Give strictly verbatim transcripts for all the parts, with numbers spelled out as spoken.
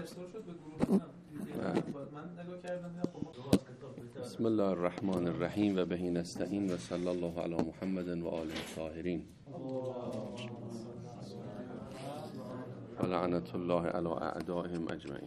ارسال شد به گروه من نگاه کردم. بسم الله الرحمن الرحیم و بهی نستعین و صلی الله علی محمد و آله الطاهرین و لعنت الله علی اعدائهم اجمعین.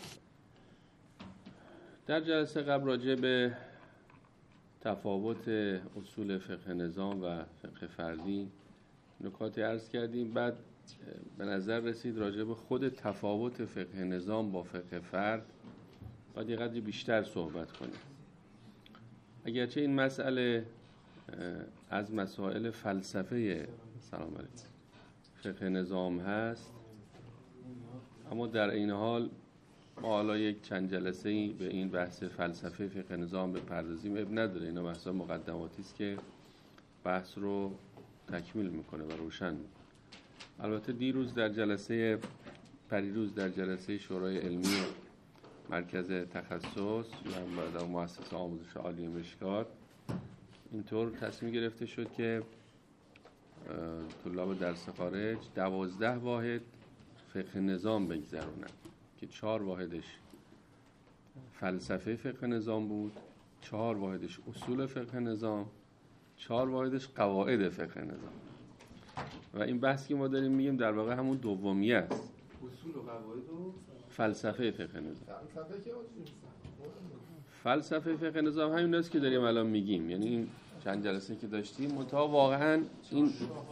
در جلسه قبل راجع به تفاوت اصول فقه نظام و فقه فردی نکاتی عرض کردیم. بعد به نظر رسید راجع به خود تفاوت فقه نظام با فقه فرد باید یه قدری بیشتر صحبت کنیم. اگرچه این مسئله از مسائل فلسفه سلام علیکم فقه نظام هست، اما در این حال ما حالا یک چند جلسه‌ای به این بحث فلسفه فقه نظام بپردازیم اب نداره. اینا بحث مقدماتی است که بحث رو تکمیل میکنه و روشن میکنه. البته دیروز در جلسه پریروز در جلسه شورای علمی مرکز تخصص و مؤسسه آموزش عالی مشکات اینطور تصمیم گرفته شد که طلاب درس خارج دوازده واحد فقه نظام بگذرونن که چهار واحدش فلسفه فقه نظام بود، چهار واحدش اصول فقه نظام، چهار واحدش قواعد فقه نظام. و این بحثی که ما داریم میگیم در واقع همون دومیه است، اصول و قواعد و فلسفه فقه نظام. فلسفه که فلسفه فقه نظام همین است که داریم الان میگیم، یعنی این چند جلسه که داشتیم منتها واقعا این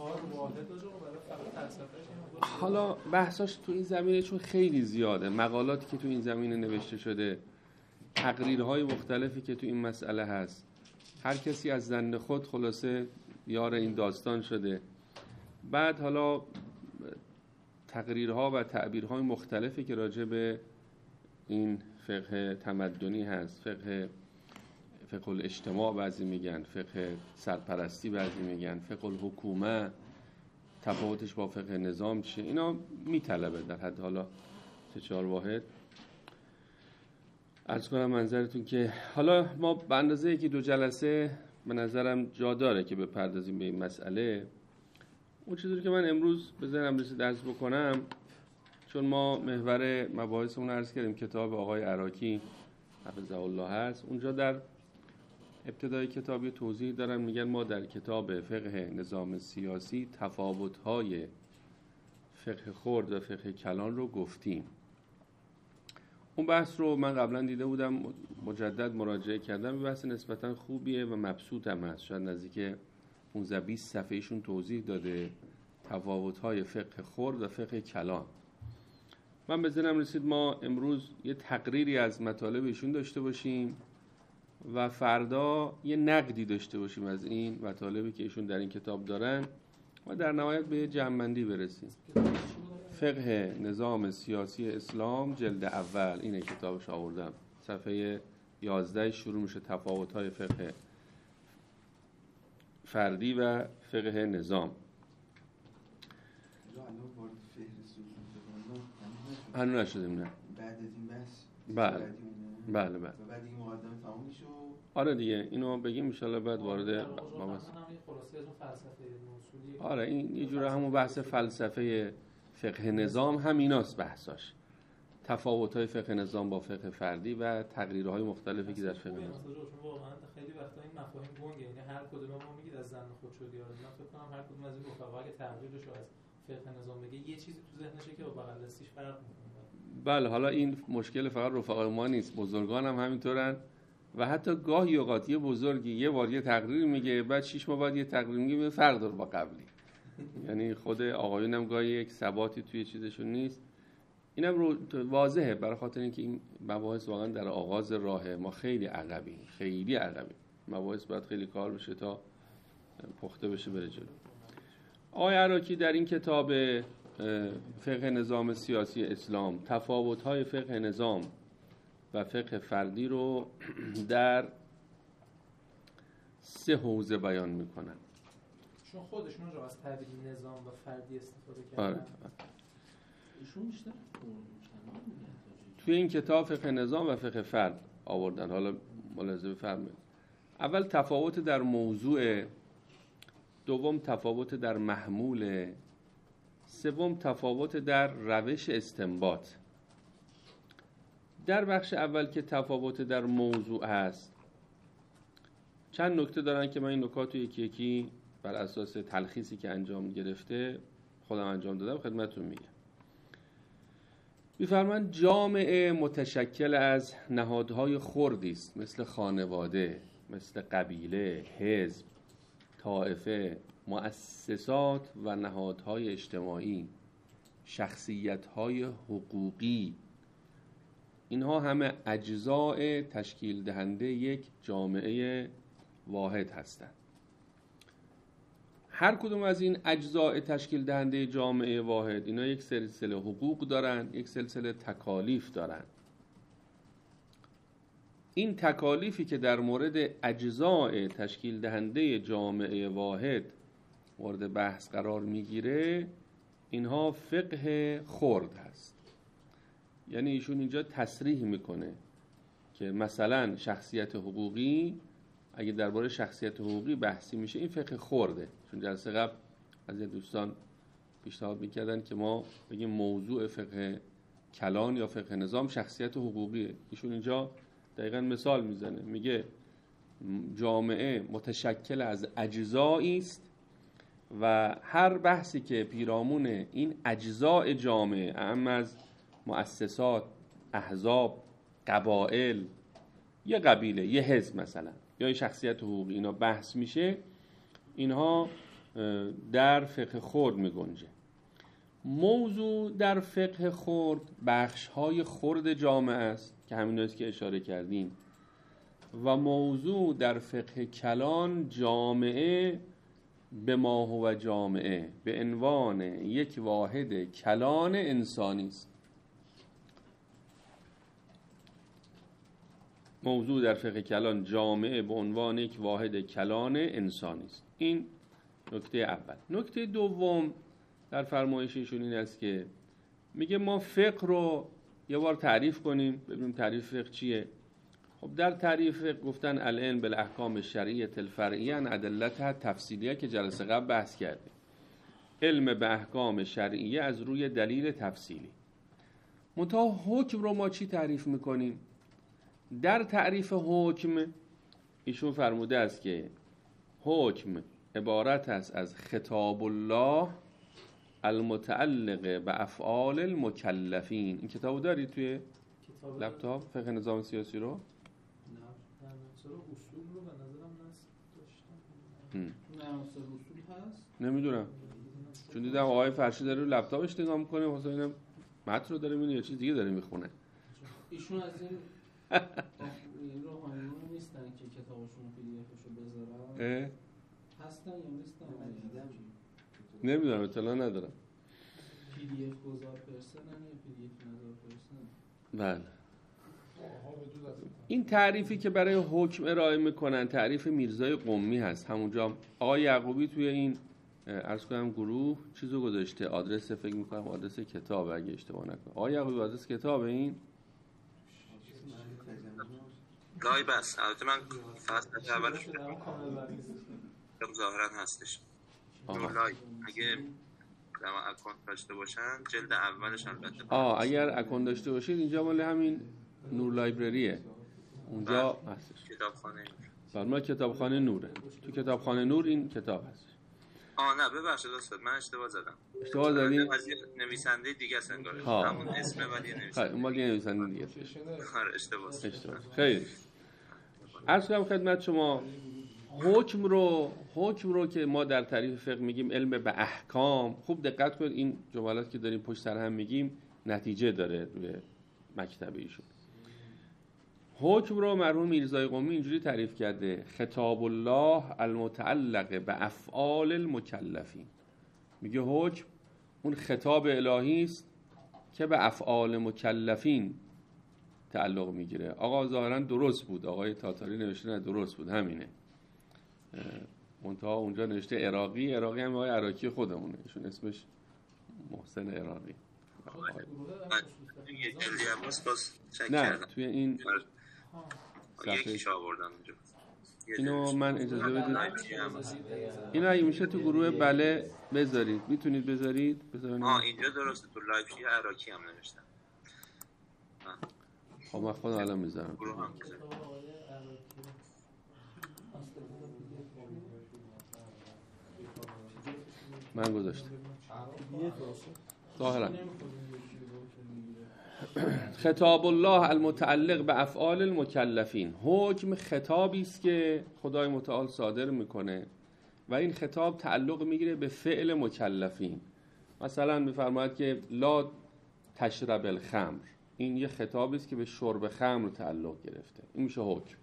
حالا بحثاش تو این زمینه چون خیلی زیاده، مقالاتی که تو این زمینه نوشته شده، تقریرهای مختلفی که تو این مسئله هست، هر کسی از ظن خود خلاصه یار این داستان شده. بعد حالا تقریرها و تعبیرهای مختلفی که راجع به این فقه تمدنی هست، فقه فقه الاجتماع بعضی میگن، فقه سرپرستی بعضی میگن، فقه الحکومه، تفاوتش با فقه نظام چیه، اینا میطلبه در حد حالا سه چهار واحد عرض کنم منظرتون که حالا ما به اندازه یکی دو جلسه به نظرم جا داره که بپردازیم به این مسئله. اون چیزی که من امروز بذارم رسید عرض بکنم، چون ما محور مباحثمون عرض کردیم کتاب آقای عراقی حفظه الله هست، اونجا در ابتدای کتاب یه توضیح دارن، میگن ما در کتاب فقه نظام سیاسی تفاوت‌های فقه خرد و فقه کلان رو گفتیم. اون بحث رو من قبلا دیده بودم، مجدد مراجعه کردم، بحث نسبتا خوبیه و مبسوط هم هست، شاید نزدیک پانزده بیست صفحه‌ایشون توضیح داده تفاوت‌های فقه خرد و فقه کلان. من به ذهنم رسید ما امروز یه تقریری از مطالب ایشون داشته باشیم و فردا یه نقدی داشته باشیم از این مطالبی که ایشون در این کتاب دارن و در نهایت به جمع‌بندی برسیم. فقه نظام سیاسی اسلام جلد اول، اینه کتابش آوردم، صفحه یازده شروع میشه تفاوت‌های فقه فردی و فقه نظام. هنوز نشدیم نه. بعد از این بحث بله بله بله بعد این مقدمه تموم میشه. آره دیگه اینو بگیم ان شاءالله بعد وارد مباحث. آره این یه جوره همون بحث فلسفه فقه نظام همیناست بحثاش، تفاوت‌های فقه نظام با فقه فردی و تقریرهای مختلفی که در فقه نظام. واقعا خیلی وقتا این مفاهیم گنگه، یعنی هر کدوم ما میگید از ظن خود شدی. آره من فکر کنم هر کدوم از این رفقا اگه تغییرش رو از فقه نظام بگه یه چیزی تو ذهنشه که با بغل دستیش فرق می‌کنه. بله حالا این مشکل فقط رفقای ما نیست، بزرگان هم همینطورن و حتی گاهی اوقات یه بزرگی یه بار یه تقریر میگه بعد شش ماه بعد یه تقریر میگه فرق داره با قبلی. یعنی خود آقایون هم گاهی یک ثباتی توی چیزشون نیست. اینم رو واضحه برای خاطر اینکه این مباحث واقعا در آغاز راهه، ما خیلی عقبیم، خیلی عقبیم. مباحث باید خیلی کار بشه تا پخته بشه بره جلو. آقای عراقی در این کتاب فقه نظام سیاسی اسلام تفاوت‌های فقه نظام و فقه فردی رو در سه حوزه بیان میکنن. چون خودشون رو از تعبیر نظام و فردی استفاده کردن. آره. توی این کتاب فقه نظام و فقه فرد آوردن. حالا ملاحظه بفرمایید. اول تفاوت در موضوع، دوم تفاوت در محمول، سوم تفاوت در روش استنباط. در بخش اول که تفاوت در موضوع هست، چند نکته دارن که من این نکات رو یکی یکی بر اساس تلخیصی که انجام گرفته خودم انجام دادم خدمتتون میگم. می‌فرمایند جامعه متشکل از نهادهای خردی است، مثل خانواده، مثل قبیله، حزب، طائفه، مؤسسات و نهادهای اجتماعی، شخصیت‌های حقوقی. اینها همه اجزاء تشکیل دهنده یک جامعه واحد هستند. هر کدوم از این اجزاء تشکیل دهنده جامعه واحد، اینا یک سلسله حقوق دارن، یک سلسله تکالیف دارن. این تکالیفی که در مورد اجزاء تشکیل دهنده جامعه واحد مورد بحث قرار میگیره، اینها فقه خرد هست. یعنی ایشون اینجا تصریح میکنه که مثلا شخصیت حقوقی، اگه درباره شخصیت حقوقی بحثی میشه، این فقه خرده. چون جلسه قبل از دوستان پیشنهاد میکردن که ما بگیم موضوع فقه کلان یا فقه نظام شخصیت حقوقیه. ایشون اینجا دقیقاً مثال میزنه، میگه جامعه متشکل از اجزایی است و هر بحثی که پیرامون این اجزاء جامعه، اهم از مؤسسات، احزاب، قبایل، یه قبیله، یه حزب مثلا، یا شخصیت حقوقی، اینا بحث میشه، اینها در فقه خرد میگنجه. موضوع در فقه خرد بخش‌های خرد جامعه است که همین است که اشاره کردیم، و موضوع در فقه کلان جامعه به ما هو جامعه به عنوان یک واحد کلان انسانی است. موضوع در فقه کلان جامعه به عنوان یک واحد کلان انسانی است. این نکته اول. نکته دوم در فرمایششون این است که میگه ما فقه رو یه بار تعریف کنیم، ببینیم تعریف فقه چیه. خب در تعریف فقه گفتن العلم بالاحکام الشرعیه الفرعیه عن ادلتها تفصیلیه که جلسه قبل بحث کردیم. علم به احکام شرعیه از روی دلیل تفصیلی. منتها حکم رو ما چی تعریف میکنیم؟ در تعریف حکم ایشون فرموده است که حکم عبارت است از خطاب الله المتعلق به افعال المکلفین. این کتابو داری توی لپتاپ فقه نظام سیاسی رو؟ نه، در نصر اصول رو به نظرم نصر داشتم. نه، نصر اصول هست؟ نمیدونم، چون دیدم آقای فرشی داره رو لپتاپش نگاه میکنه، واسه اینم متن رو داره میبینه یا چیز دیگه داره میخونه. ایشون از این این روحانیون نیستن که کتابشون پی دی افشو بذارن؟ هستن یا نیستن؟ نمیدونم، اطلاع ندارم. پی دی اف گذار پرسن یا پی دی اف نذار پرسن؟ بله. این تعریفی که برای حکم ارائه میکنن تعریف میرزای قمی هست. همونجا آقای یعقوبی توی این عرض کنم گروه چیزو گذاشته، آدرس فکر میکنم آدرس کتاب اگه اشتباه نکنم. آقای یعقوبی آدرس کتاب این لای بس. البته من فصل اولش ظاهرا هستش. لای اگه دما اکانت داشته باشن جلد اولش البته. آه اگر اکانت داشته باشید اینجا مال همین نور لایبرریه. اونجا هستش. کتابخانه. بعد ما کتابخانه نوره. تو کتابخانه نور این کتاب هست. آه نه ببخشید استاد من اشتباه زدم. اشتباه زدی؟ از نویسنده دیگه است انگار. همون اسم ولی نویسنده. خب مال نویسنده دیگه است. آره اشتباه. اشتباه. خیلی. عرض کنم خدمت شما حکم رو حکم رو که ما در تعریف فقه میگیم علم به احکام، خوب دقت کنید این جملات که داریم پشت سر هم میگیم نتیجه داره روی مکتب ایشون. حکم رو مرحوم میرزای قمی اینجوری تعریف کرده: خطاب الله المتعلق به افعال المکلفین. میگه حکم اون خطاب الهی است که به افعال مکلفین تعلق میگیره. آقا ظاهرا درست بود، آقای تاتاری نوشته نه درست بود، همینه. منتها اونجا نوشته عراقی، عراقی هم آقای عراقی خودمونه، ایشون اسمش محسن عراقی. نه توی این یکیش آوردن اونجا. اینو من اجازه بدید اینو اگه میشه تو گروه بله بذارید، میتونید بذارید بذارید. آه اینجا درسته، تو لایو عراقی هم نوشتن. خب من خودم الان میذارم. گروه هم بزن. من گذاشتم ظاهرا خطاب الله المتعلق به افعال المکلفین. حکم خطابی است که خدای متعال صادر میکنه و این خطاب تعلق میگیره به فعل مکلفین. مثلا میفرماید که لا تشرب الخمر، این یه خطابی است که به شرب خمر تعلق گرفته، این میشه حکم.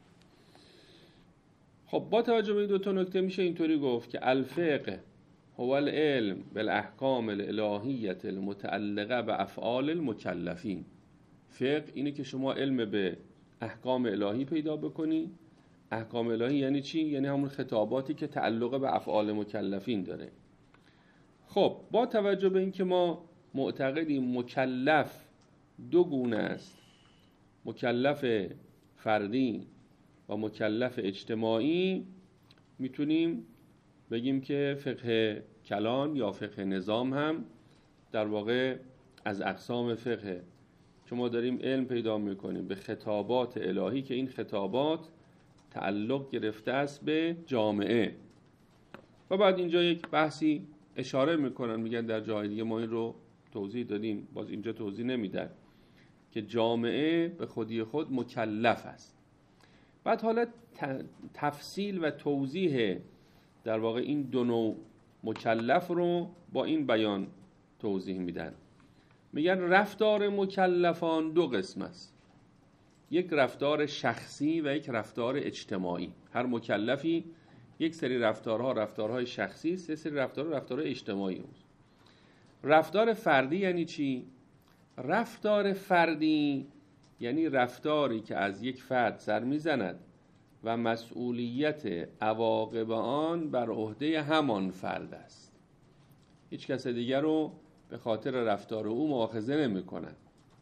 خب با توجه به این دو تا نکته میشه اینطوری گفت که الفقه هو العلم بالاحکام الالهیه المتعلقه به افعال المکلفین. فقه اینه که شما علم به احکام الهی پیدا بکنی. احکام الهی یعنی چی؟ یعنی همون خطاباتی که تعلق به افعال مکلفین داره. خب با توجه به اینکه ما معتقدیم مکلف دو گونه است، مکلف فردی و مکلف اجتماعی، میتونیم بگیم که فقه کلان یا فقه نظام هم در واقع از اقسام فقه که ما داریم علم پیدا میکنیم به خطابات الهی که این خطابات تعلق گرفته است به جامعه. و بعد اینجا یک بحثی اشاره میکنن، میگن در جای دیگه ما این رو توضیح دادیم، باز اینجا توضیح نمیدن که جامعه به خودی خود مکلف است. بعد حالا تفصیل و توضیح در واقع این دو نوع مکلف رو با این بیان توضیح میدن. میگن رفتار مکلفان دو قسم است، یک رفتار شخصی و یک رفتار اجتماعی. هر مکلفی یک سری رفتارها رفتارهای شخصی است، یک سری رفتارها رفتارهای اجتماعی است. رفتار فردی یعنی چی؟ رفتار فردی یعنی رفتاری که از یک فرد سر میزند و مسئولیت عواقب آن بر عهده همان فرد است. هیچ کس دیگر رو به خاطر رفتار او مؤاخذه نمی کند.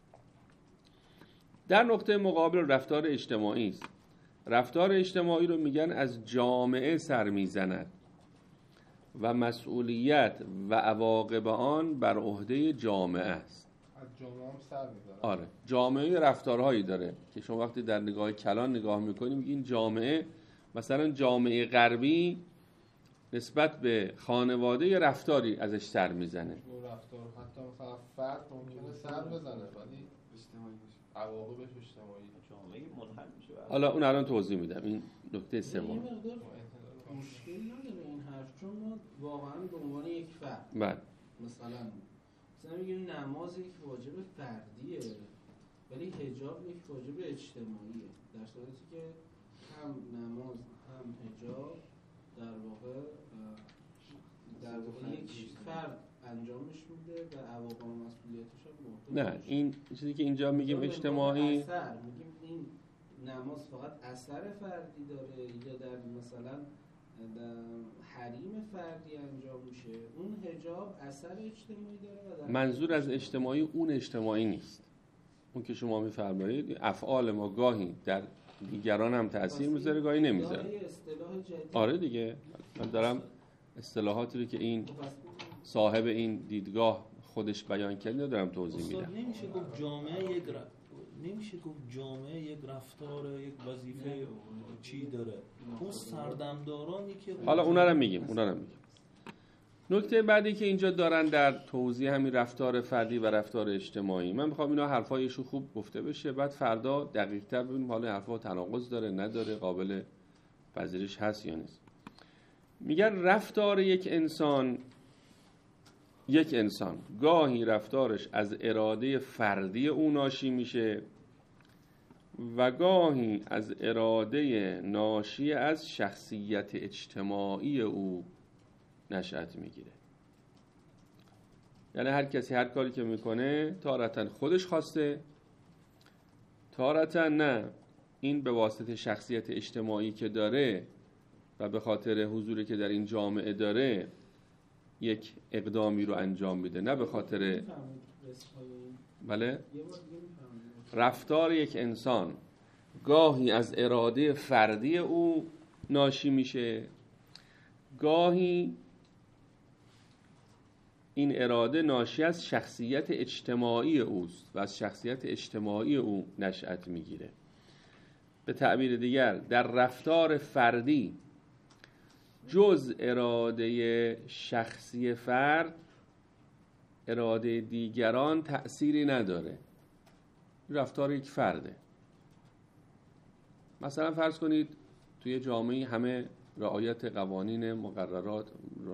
در نقطه مقابل رفتار اجتماعی است. رفتار اجتماعی رو میگن از جامعه سر میزند و مسئولیت و عواقب آن بر عهده جامعه است. از جامعه هم سر می‌بره. آره، جامعه رفتارهایی داره که شما وقتی در نگاه کلان نگاه میکنیم میگین جامعه، مثلا جامعه غربی نسبت به خانواده رفتاری ازش سر میزنه. اون رفتار حتی مثلا فرد ممکنه سر بزنه ولی اجتماعی باشه. عواقبش اجتماعی. جامعه منحل میشه. حالا اون الان توضیح میدم. این نکته سوم. یه مقدار مشکل نداره این حرف، چون ما واقعا به عنوان یک فرد بله مثلا مثلا میگیم نماز یک واجب فردیه ولی حجاب یک واجب اجتماعیه، در صورتی که هم نماز هم حجاب در واقع در واقع یک فرد انجامش میده و عواقب و مسئولیتش هم نه، این چیزی که اینجا میگیم اجتماعی، اثر میگیم این نماز فقط اثر فردی داره یا در مثلا در حریم فردی انجام میشه، اون حجاب اثر اجتماعی داره و در منظور از اجتماعی اون اجتماعی نیست. اون که شما میفرمایید افعال ما گاهی در دیگران هم تأثیر میذاره گاهی نمیذاره. آره دیگه، من دارم اصطلاحاتی رو که این صاحب این دیدگاه خودش بیان کرده دارم توضیح میدم. نمیشه گفت جامعه یک رفت... نمیشه گفت جامعه یک رفتار یک وظیفه چی داره، اون سردمدارانی که حالا اونا رو میگیم اونا رو میگیم. نکته بعدی که اینجا دارن در توضیح همین رفتار فردی و رفتار اجتماعی، من میخوام اینا حرفایشو خوب گفته بشه، بعد فردا دقیق تر ببینیم حالا حرفا تناقض داره نداره، قابل پذیرش هست یا نیست. میگن رفتار یک انسان یک انسان گاهی رفتارش از اراده فردی او ناشی میشه و گاهی از اراده ناشی از شخصیت اجتماعی او نشأت میگیره. یعنی هر کسی هر کاری که میکنه تارتاً خودش خواسته، تارتاً نه، این به واسطه شخصیت اجتماعی که داره و به خاطر حضوری که در این جامعه داره یک اقدامی رو انجام میده، نه به خاطر بله رفتار یک انسان گاهی از اراده فردی او ناشی میشه، گاهی این اراده ناشی از شخصیت اجتماعی اوست و از شخصیت اجتماعی او نشأت میگیره. به تعبیر دیگر در رفتار فردی جز اراده شخصی فرد اراده دیگران تأثیری نداره. رفتار یک فرده. مثلا فرض کنید توی جامعه همه رعایت قوانین مقررات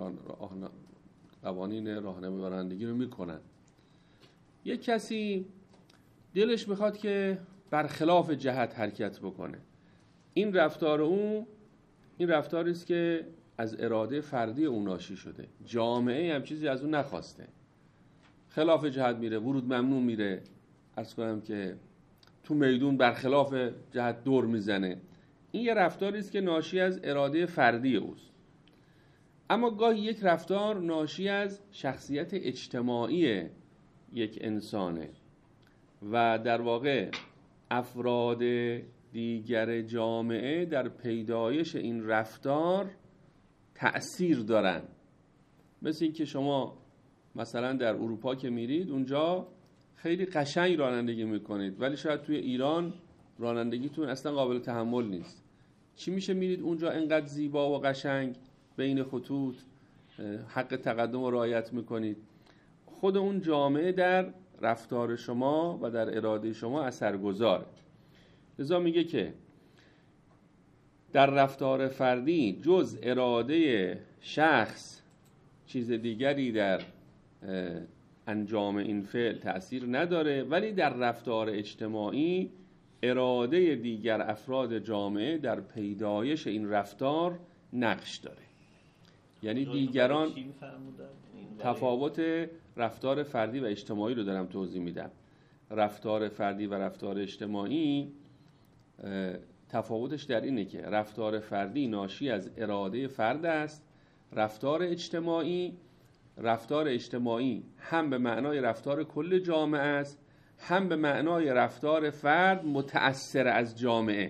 قوانین راهنمایی رانندگی رو میکنن. یک کسی دلش میخواد که برخلاف جهت حرکت بکنه. این رفتار اون این رفتاری است که از اراده فردی اون ناشی شده. جامعه هم چیزی از اون نخواسته. خلاف جهت میره، ورود ممنوع میره، عرض کنم که تو میدون برخلاف جهت دور میزنه. این یه رفتاری است که ناشی از اراده فردی اوست. اما گاهی یک رفتار ناشی از شخصیت اجتماعی یک انسانه و در واقع افراد دیگر جامعه در پیدایش این رفتار تأثیر دارن. مثل این که شما مثلا در اروپا که میرید اونجا خیلی قشنگ رانندگی میکنید ولی شاید توی ایران رانندگیتون اصلا قابل تحمل نیست. چی میشه میرید اونجا انقدر زیبا و قشنگ بین خطوط حق تقدم رو رعایت میکنید؟ خود اون جامعه در رفتار شما و در اراده شما اثرگذاره. لذا میگه که در رفتار فردی جز اراده شخص چیز دیگری در انجام این فعل تأثیر نداره، ولی در رفتار اجتماعی اراده دیگر افراد جامعه در پیدایش این رفتار نقش داره. یعنی دیگران تفاوت رفتار فردی و اجتماعی رو دارم توضیح میدم. رفتار فردی و رفتار اجتماعی تفاوتش در اینه که رفتار فردی ناشی از اراده فرد است، رفتار اجتماعی رفتار اجتماعی هم به معنای رفتار کل جامعه است، هم به معنای رفتار فرد متأثر از جامعه.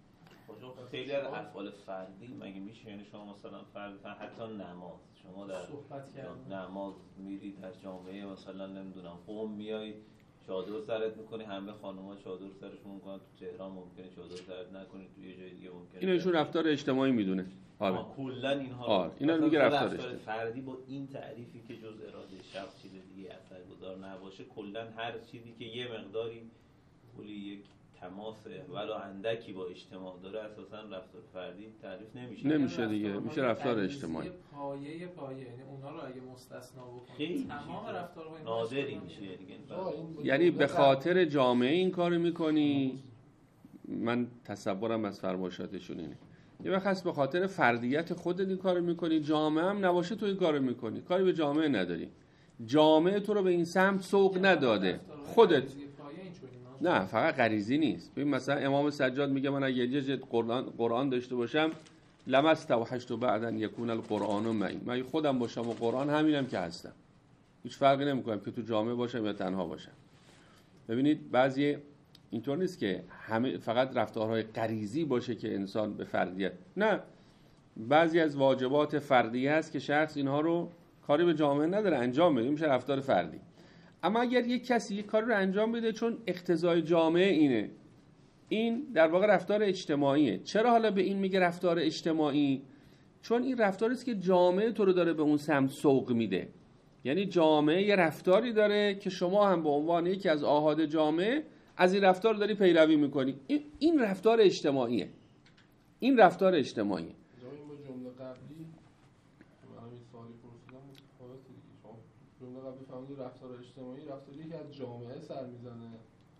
خیلی از افعال فردی مگه میشه؟ یعنی شما مثلا فرد حتی نماز، شما در نماز میرید در جامعه مثلا نمیدونم قم میای چادر سرت میکنی، همه خانوما چادر سرشون میکنن، تو تهران ممکنه چادر سرت نکنی، توی جای دیگه ممکنه. اینو ایشون رفتار اجتماعی میدونه. آره. کلا اینها آره. اینا رو میگه رفتار اجتماعی. فردی با این تعریفی که جز اراده شخص چیز دیگه اثرگذار نباشه، کلا هر چیزی که یه مقداری کلی یک تماس ولو اندکی با اجتماع داره اساسا رفتار فردی تعریف نمیشه. نمیشه دیگه، میشه رفتار اجتماعی. پایه پایه یعنی اونا رو اگه مستثنا بکنیم تمام رفتارهای نادری میشه دیگه. یعنی به خاطر جامعه این کارو میکنی. من تصورم از فرمایشاتشون اینه. یه وقت هست به خاطر فردیت خودت این کارو میکنی، جامعه هم نباشه تو این کارو میکنی، کاری به جامعه نداری. جامعه تو رو به این سمت سوق نداده، خودت. نه فقط غریزی نیست. ببین مثلا امام سجاد میگه من اگه یه جلد قرآن قرآن داشته باشم لمستوحشت بعداً یکون القرآن معی، من خودم باشم و قرآن همینم که هستم، هیچ فرقی نمیکنم که تو جامعه باشم یا تنها باشم. ببینید بعضی اینطور نیست که همه فقط رفتارهای غریزی باشه که انسان به فردیت، نه، بعضی از واجبات فردی هست که شخص اینها رو کاری به جامعه نداره انجام بده، میشه رفتار فردی. اما اگر یک کسی یک کاری رو انجام بده چون اقتضای جامعه اینه، این در واقع رفتار اجتماعیه. چرا حالا به این میگه رفتار اجتماعی؟ چون این رفتاری است که جامعه تو رو داره به اون سمت سوق میده. یعنی جامعه یه رفتاری داره که شما هم به عنوان یکی از آحاد جامعه از این رفتار داری پیروی میکنی. این این رفتار اجتماعیه. این رفتار اجتماعیه. این با جمله قبلی من این سوالی پرسیدم متفاوته دیگه. شما جمله قبلی فهمیدید رفتار اجتماعی رفتاری که از جامعه سر میزنه،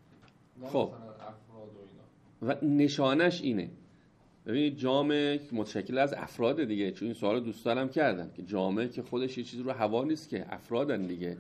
نه خب. مثلا افراد و اینا. و نشانش اینه. ببینید جامعه متشکل از افراد دیگه، چون این سوالو دوستانم کردن که جامعه که خودش یه چیزی رو هوا نیست که افرادن دیگه.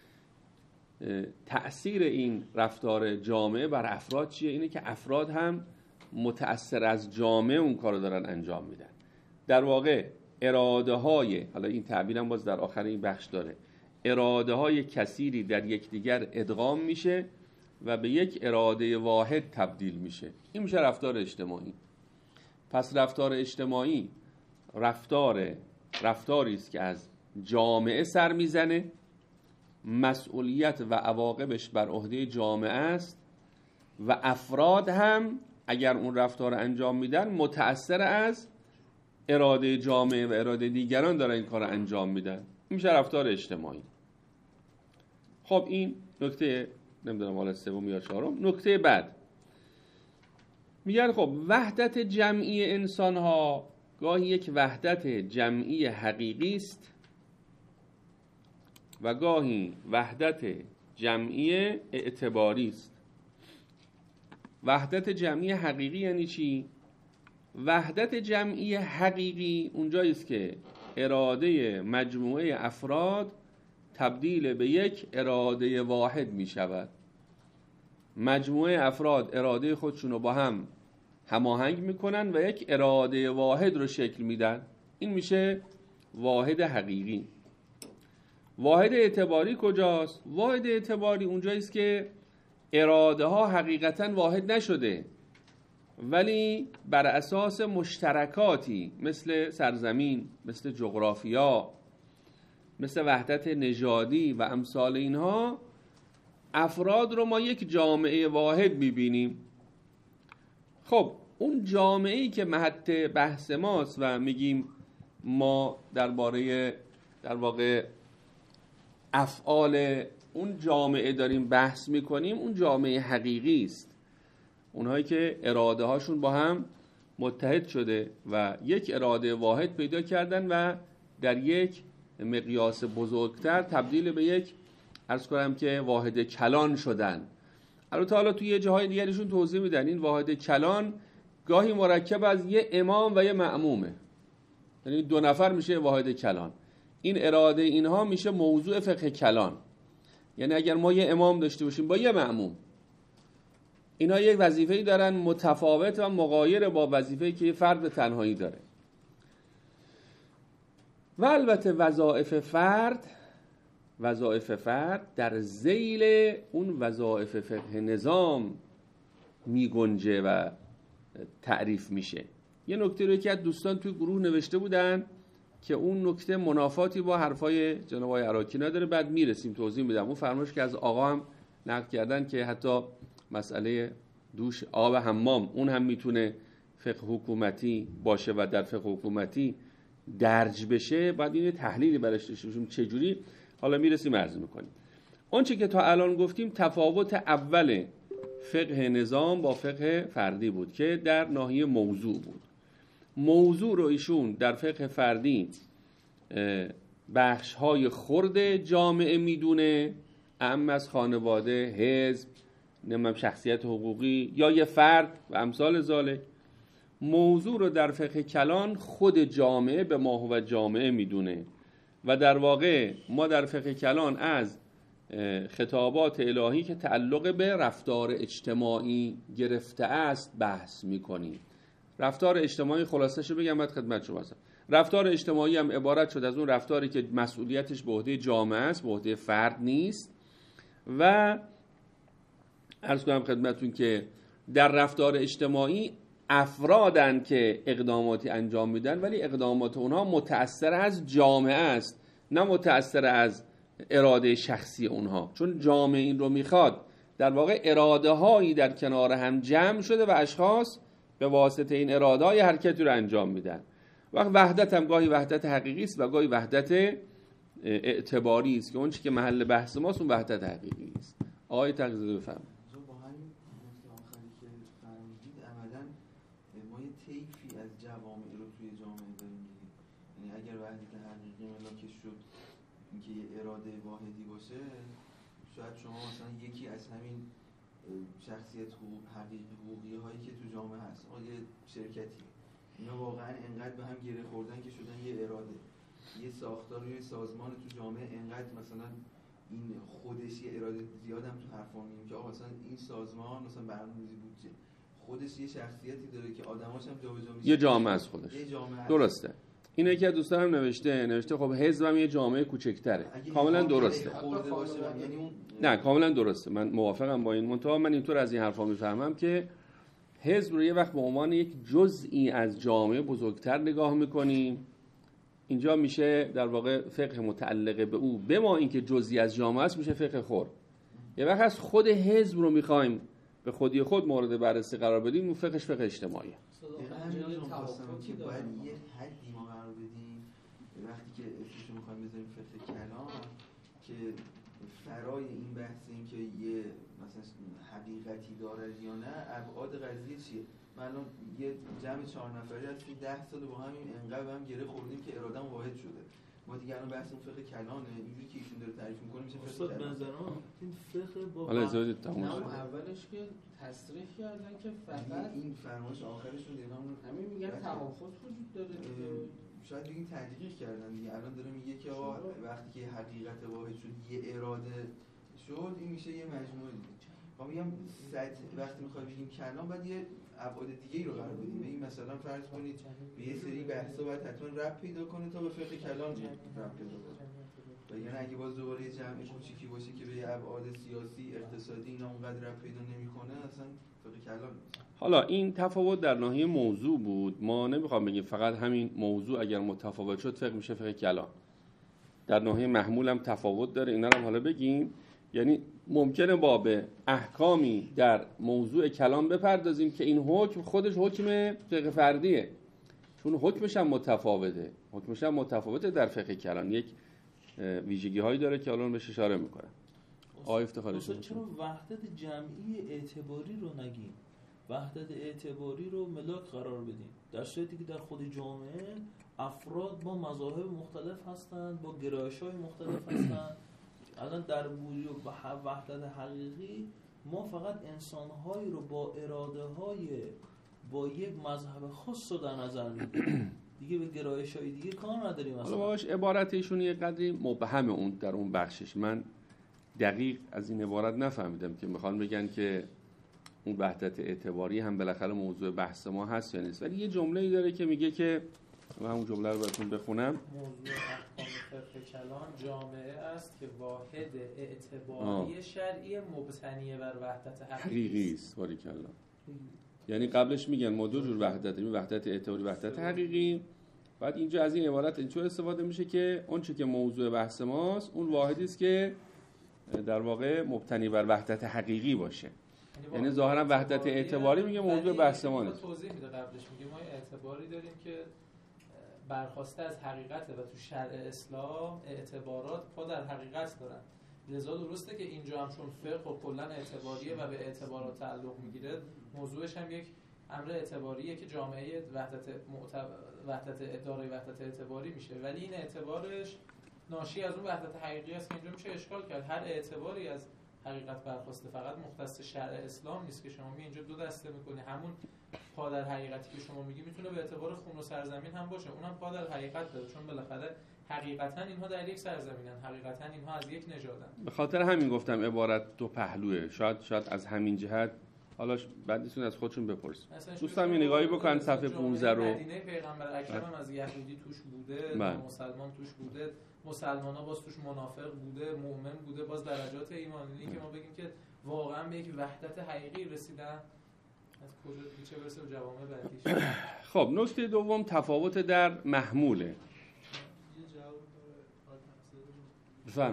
تأثیر این رفتار جامعه بر افراد چیه؟ اینه که افراد هم متأثر از جامعه اون کارو دارن انجام میدن. در واقع اراده های، حالا این تعبیرم باز در آخر این بخش داره، اراده های کثیری در یکدیگر ادغام میشه و به یک اراده واحد تبدیل میشه. این میشه رفتار اجتماعی. پس رفتار اجتماعی رفتار رفتاری است که از جامعه سر میزنه، مسئولیت و عواقبش بر عهده جامعه است و افراد هم اگر اون رفتار انجام میدن متأثر از اراده جامعه و اراده دیگران دارن این کار انجام میدن. این میشه رفتار اجتماعی. خب این نکته نمیدونم حالا سوم یا چهارم. نکته بعد میگن خب وحدت جمعی انسان ها گاهی یک وحدت جمعی حقیقی است و گاهی وحدت جمعی اعتباری است. وحدت جمعی حقیقی یعنی چی؟ وحدت جمعی حقیقی اونجایی است که اراده مجموعه افراد تبدیل به یک اراده واحد می شود. مجموعه افراد اراده خودشون رو با هم هماهنگ میکنن و یک اراده واحد رو شکل میدن. این میشه واحد حقیقی. واحد اعتباری کجاست؟ واحد اعتباری اونجایی است که اراده ها حقیقتا واحد نشده ولی بر اساس مشترکاتی مثل سرزمین، مثل جغرافیا، مثل وحدت نژادی و امثال اینها افراد رو ما یک جامعه واحد میبینیم. خب اون جامعه‌ای که محط بحث ماست و میگیم ما درباره در واقع افعال اون جامعه داریم بحث میکنیم، اون جامعه حقیقی است. اونهایی که اراده هاشون با هم متحد شده و یک اراده واحد پیدا کردن و در یک مقیاس بزرگتر تبدیل به یک عرض کنم که واحد کلان شدن. البته حالا توی یه جاهای دیگرشون توضیح میدن این واحد کلان گاهی مرکب از یه امام و یه مأمومه، یعنی دو نفر میشه واحد کلان. این اراده اینها میشه موضوع فقه کلان. یعنی اگر ما یه امام داشته باشیم با یه مأموم، اینها یک وظیفه‌ای دارن متفاوت و مغایر با وظیفه‌ای که یه فرد تنهایی داره. و البته وظایف فرد وظایف فرد در ذیل اون وظایف فقه نظام می گنجه و تعریف میشه. یه نکته رو که از دوستان توی گروه نوشته بودن که اون نکته منافاتی با حرفای جناب آقای عراقی نداره، بعد میرسیم توضیح میدم. اون فرمایش که از آقا هم نقل کردن که حتی مسئله دوش آب حمام اون هم میتونه فقه حکومتی باشه و در فقه حکومتی درج بشه، بعد این تحلیلی برش داشته باشیم چجوری. حالا میرسیم عرض میکنیم. اون چه که تا الان گفتیم تفاوت اول فقه نظام با فقه فردی بود که در ناحیه موضوع بود. موضوع رو ایشون در فقه فردی بخش‌های خرد جامعه میدونه، اعم از خانواده، حزب، نمیم شخصیت حقوقی یا یه فرد و امثال ذالک. موضوع رو در فقه کلان خود جامعه به ما هو جامعه میدونه و در واقع ما در فقه کلان از خطابات الهی که تعلق به رفتار اجتماعی گرفته است بحث میکنیم. رفتار اجتماعی خلاصش بگم بعد خدمت شما هستم. رفتار اجتماعی هم عبارت شد از اون رفتاری که مسئولیتش به عهده جامعه است، به عهده فرد نیست. و عرض کنم خدمتتون که در رفتار اجتماعی افرادن که اقداماتی انجام میدن ولی اقدامات اونها متأثر از جامعه است نه متأثر از اراده شخصی اونها، چون جامعه این رو میخواد. در واقع اراده هایی در کنار هم جمع شده و اشخاص به واسطه این اراده های حرکتی رو انجام میدن. وقت وحدت هم گاهی وحدت حقیقی است و گاهی وحدت اعتباری است که اون چیزی که محل بحث ماست اون وحدت حقیقی است. آیه تقضیه بفهم. با همین نکته آخری که فرمودید عملاً ما یه طیفی از جوامع رو توی جامعه داریم دیگه. یعنی اگر وحدت حقیقی ملاکش شد اینکه یه اراده واحدی باشه، شاید شما مثلا یکی از همین شخصیت حقوق حقیقی حقوقی هایی که تو جامعه هست، ما یه شرکتی اینا واقعا انقدر به هم گره خوردن که شدن یه اراده، یه ساختار یه سازمان تو جامعه انقدر مثلا این خودش یه اراده زیاد هم تو حرفا میگیم که آقا مثلا این سازمان مثلا برنامه‌ریزی بودجه خودش یه شخصیتی داره که آدماش هم جابجا میشه، یه جامعه از خودش. یه جامعه درسته. اینه که دوستان هم نوشته نوشته خب حزب هم یه جامعه کوچکتره. کاملا درسته. یعنی اون نه کاملا درسته، من موافقم با این. منتها من اینطور از این حرفا میفهمم که حزب رو یه وقت به عنوان یک جزئی از جامعه بزرگتر نگاه میکنیم اینجا میشه در واقع فقه متعلق به او، به ما اینکه جزئی از جامعه است میشه فقه خور. یه وقت از خود حزب رو میخوایم به خودی خود مورد بررسی قرار بدیم، اون فقهش فقه اجتماعیه. که باید یه حدی ما قرار بدیم وقتی که اسمشو میخوایم بذاریم فقه کلام، که فرای این بحث این که یه مثلا حقیقتی داره یا نه، ابعاد قضیه چیه. من الان یه جمع چهار نفری هستیم، ده سال با همین انقدر هم گره خوردیم که اراده‌مون واحد شده. ما دیگه الان بحث اون فقه کلامه، اینجوری که ایشون داره تعریف می‌کنه میشه فقه کلام. به نظرم این فقه با حالا اجازه تموم شد. اولش که تصریح کردن که فقط این فرمایش آخرشون دیگه همین میگن توافق وجود داره دیگه. شاید بگیم تحقیق کردن دیگه. الان داره میگه که آقا وقتی که حقیقت واحد شد، یه اراده شد، این میشه یه مجموعه دیگه. ما میگم وقتی میخوای بگیم کلام باید یه ابعاد دیگه‌ای رو قرار بدیم. این مثلا فرض کنید به یه سری بحثا باید حتما ربط پیدا کنه تا به فقه کلام ربط پیدا کنه. و یعنی اگه باز دوباره یه جمع کوچیکی باشه که به ابعاد سیاسی، اقتصادی اینا اونقدر ربط پیدا نمی‌کنه، اصلا فقه کلام نیست. حالا این تفاوت در ناحیه موضوع بود. ما نمیخوام بگیم فقط همین موضوع اگر متفاوت شد فقه میشه فقه کلام. در ناحیه محمول هم تفاوت داره، اینا رو حالا بگیم. یعنی ممکنه با به احکامی در موضوع کلام بپردازیم که این حکم خودش حکم فقه فردیه، چون حکمش هم متفاوته. حکمش هم متفاوته در فقه کلام، یک ویژگی هایی داره که الان بهش اشاره میکنم. آقای افتخاری شما چرا وحدت جمعی اعتباری رو نگیم؟ وحدت اعتباری رو ملاک قرار بدیم، در صورتی که در خود جامعه افراد با مذاهب مختلف هستند، با گرایش‌های مختلف هستند. الان در بوری و وحدت حقیقی ما فقط انسان‌هایی رو با اراده‌های با یک مذهب خاص رو در نظر می‌گیریم، دیگه به گرایش‌های دیگه کار نداریم. حالا باش عبارت ایشون یه قدری مبهم اون در اون بخشش، من دقیق از این عبارت نفهمیدم که میخوان بگن که اون وحدت اعتباری هم بالاخره موضوع بحث ما هست یا نیست، ولی یه جمله‌ای داره که میگه که من همون جمله رو براتون بخونم. موضوع احکام فقه کلام جامعه است که واحد اعتباری آه. شرعی مبتنی بر وحدت حقیقی است. باریکلا. یعنی قبلش میگن ما دو جور وحدت داریم، وحدت اعتباری، وحدت حقیقی. بعد اینجا از این عبارت اینطور استفاده میشه که اون چیزی که موضوع بحث ماست اون واحدی است که در واقع مبتنی بر وحدت حقیقی باشه. یعنی ظاهرا وحدت اعتباری میگه موضوع بحث ما نیست. توضیح میده قبلش میگه ما اعتباری داریم که برخواسته از حقیقته و تو شرع اسلام اعتبارات پا در حقیقت دارن. لذا درسته که اینجا هم چون فقه و کلا اعتباریه و به اعتبارات تعلق میگیره، موضوعش هم یک امر اعتباریه که جامعه وحدت معتب... وحدت دارای وحدت اعتباری میشه، ولی این اعتبارش ناشی از اون وحدت حقیقی است که اینجا میشه اشکال کرد. هر اعتباری از حقیقت برخواسته فقط مختص شرع اسلام نیست که شما می اینجا دو دسته میکنی. همون پا در حقیقتی که شما میگی میتونه به اعتبار خون و سرزمین هم باشه، اونم پا در حقیقت داره، چون بالاخره حقیقتا اینها در یک سرزمینن، حقیقتا اینها از یک نژادن. به خاطر همین گفتم عبارت دو پهلوه. شاید شاید از همین جهت حالا بعدیتون از خودشون بپرسید. دوستان یه نگاهی بکن صفحه پانزده رو. مدینه پیغمبر اکرم هم از یهودی توش بوده، مسلمان توش بوده، مسلمان‌ها باز توش منافق بوده، مؤمن بوده، باز درجات ایمانی. این که ما بگیم که واقعا به یک وحدت حقیقی رسیدن، از کجا چه برسه به جوامع بعدیش. خب نکته دوم تفاوت در محموله. یه جواب بفهم.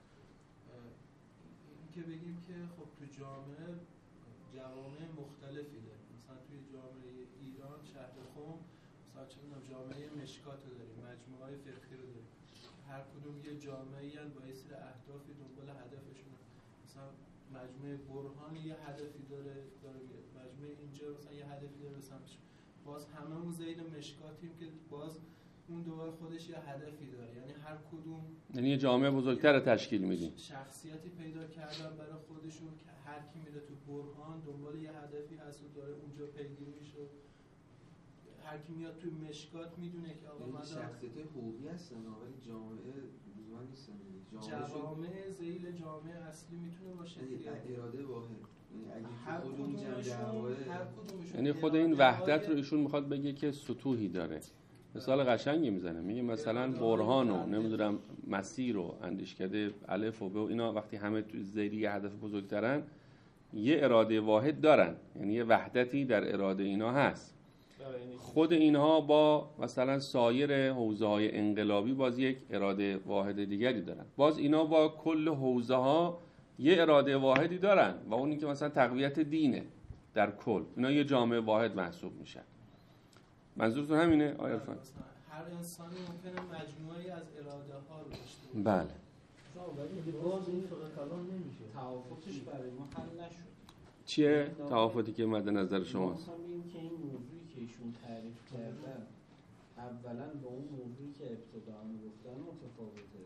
این که بگیم که خب تو جامعه جوامع مختلفی داریم، مثلا توی جامعه ایران شهر قم مثلا چه می‌دونم جامعه مشکات رو داریم، مجموعه‌های فقهی رو داریم، هر کدوم یه جامعه‌ای ان با یه سری اهدافی دنبال هدفشون. مثلا مجموعه برهان یه هدفی داره داره مجموعه اینجا مثلا یه هدفی داره سمتش. باز هممون زید مشکاتیم که باز اون دوباره خودش یه هدفی داره، یعنی هر کدوم یعنی یه جامعه بزرگتر رو تشکیل میدیم، شخصیتی پیدا کردن برای خودشون که هر کی میره تو برهان دنبال یه هدفی هست و داره اونجا پیگیری میشه. هر کی میاد تو مشکات میدونه که آقا من شخصیت حقوقی هستن ولی جامعه لزوما نیستن. جامعه ذیل جامعه اصلی میتونه باشه دیگه، اراده واحد. هر کدومشون یعنی خود این وحدت رو ایشون میخواد بگه که سطوحی داره. مثال قشنگی میزنه، میگه مثلا برهان و نمیدونم مسیر و اندیشکده الف و ب و اینا وقتی همه تو زیری هدف بزرگترن یه اراده واحد دارن، یعنی یه وحدتی در اراده اینا هست. خود اینها با مثلا سایر حوزه‌های انقلابی باز یک اراده واحد دیگری دارن. باز اینا با کل حوزه‌ها یه اراده واحدی دارن و اون این که مثلا تقویت دینه در کل. اینا یه جامعه واحد محسوب میشن. منظورتون همینه آقای عرفان؟ هر انسانی ممکنه مجموعه‌ای از اراده ها رو داشته باشه. بله. ولی باز این فقه کلام نمیشه. توافقش برای ما حل نشد. چیه توافقی که مد نظر شماست؟ ما می‌گیم که این موضوعی که ایشون تعریف کردن اولا با اون موضوعی که ابتداً گفتن متفاوته.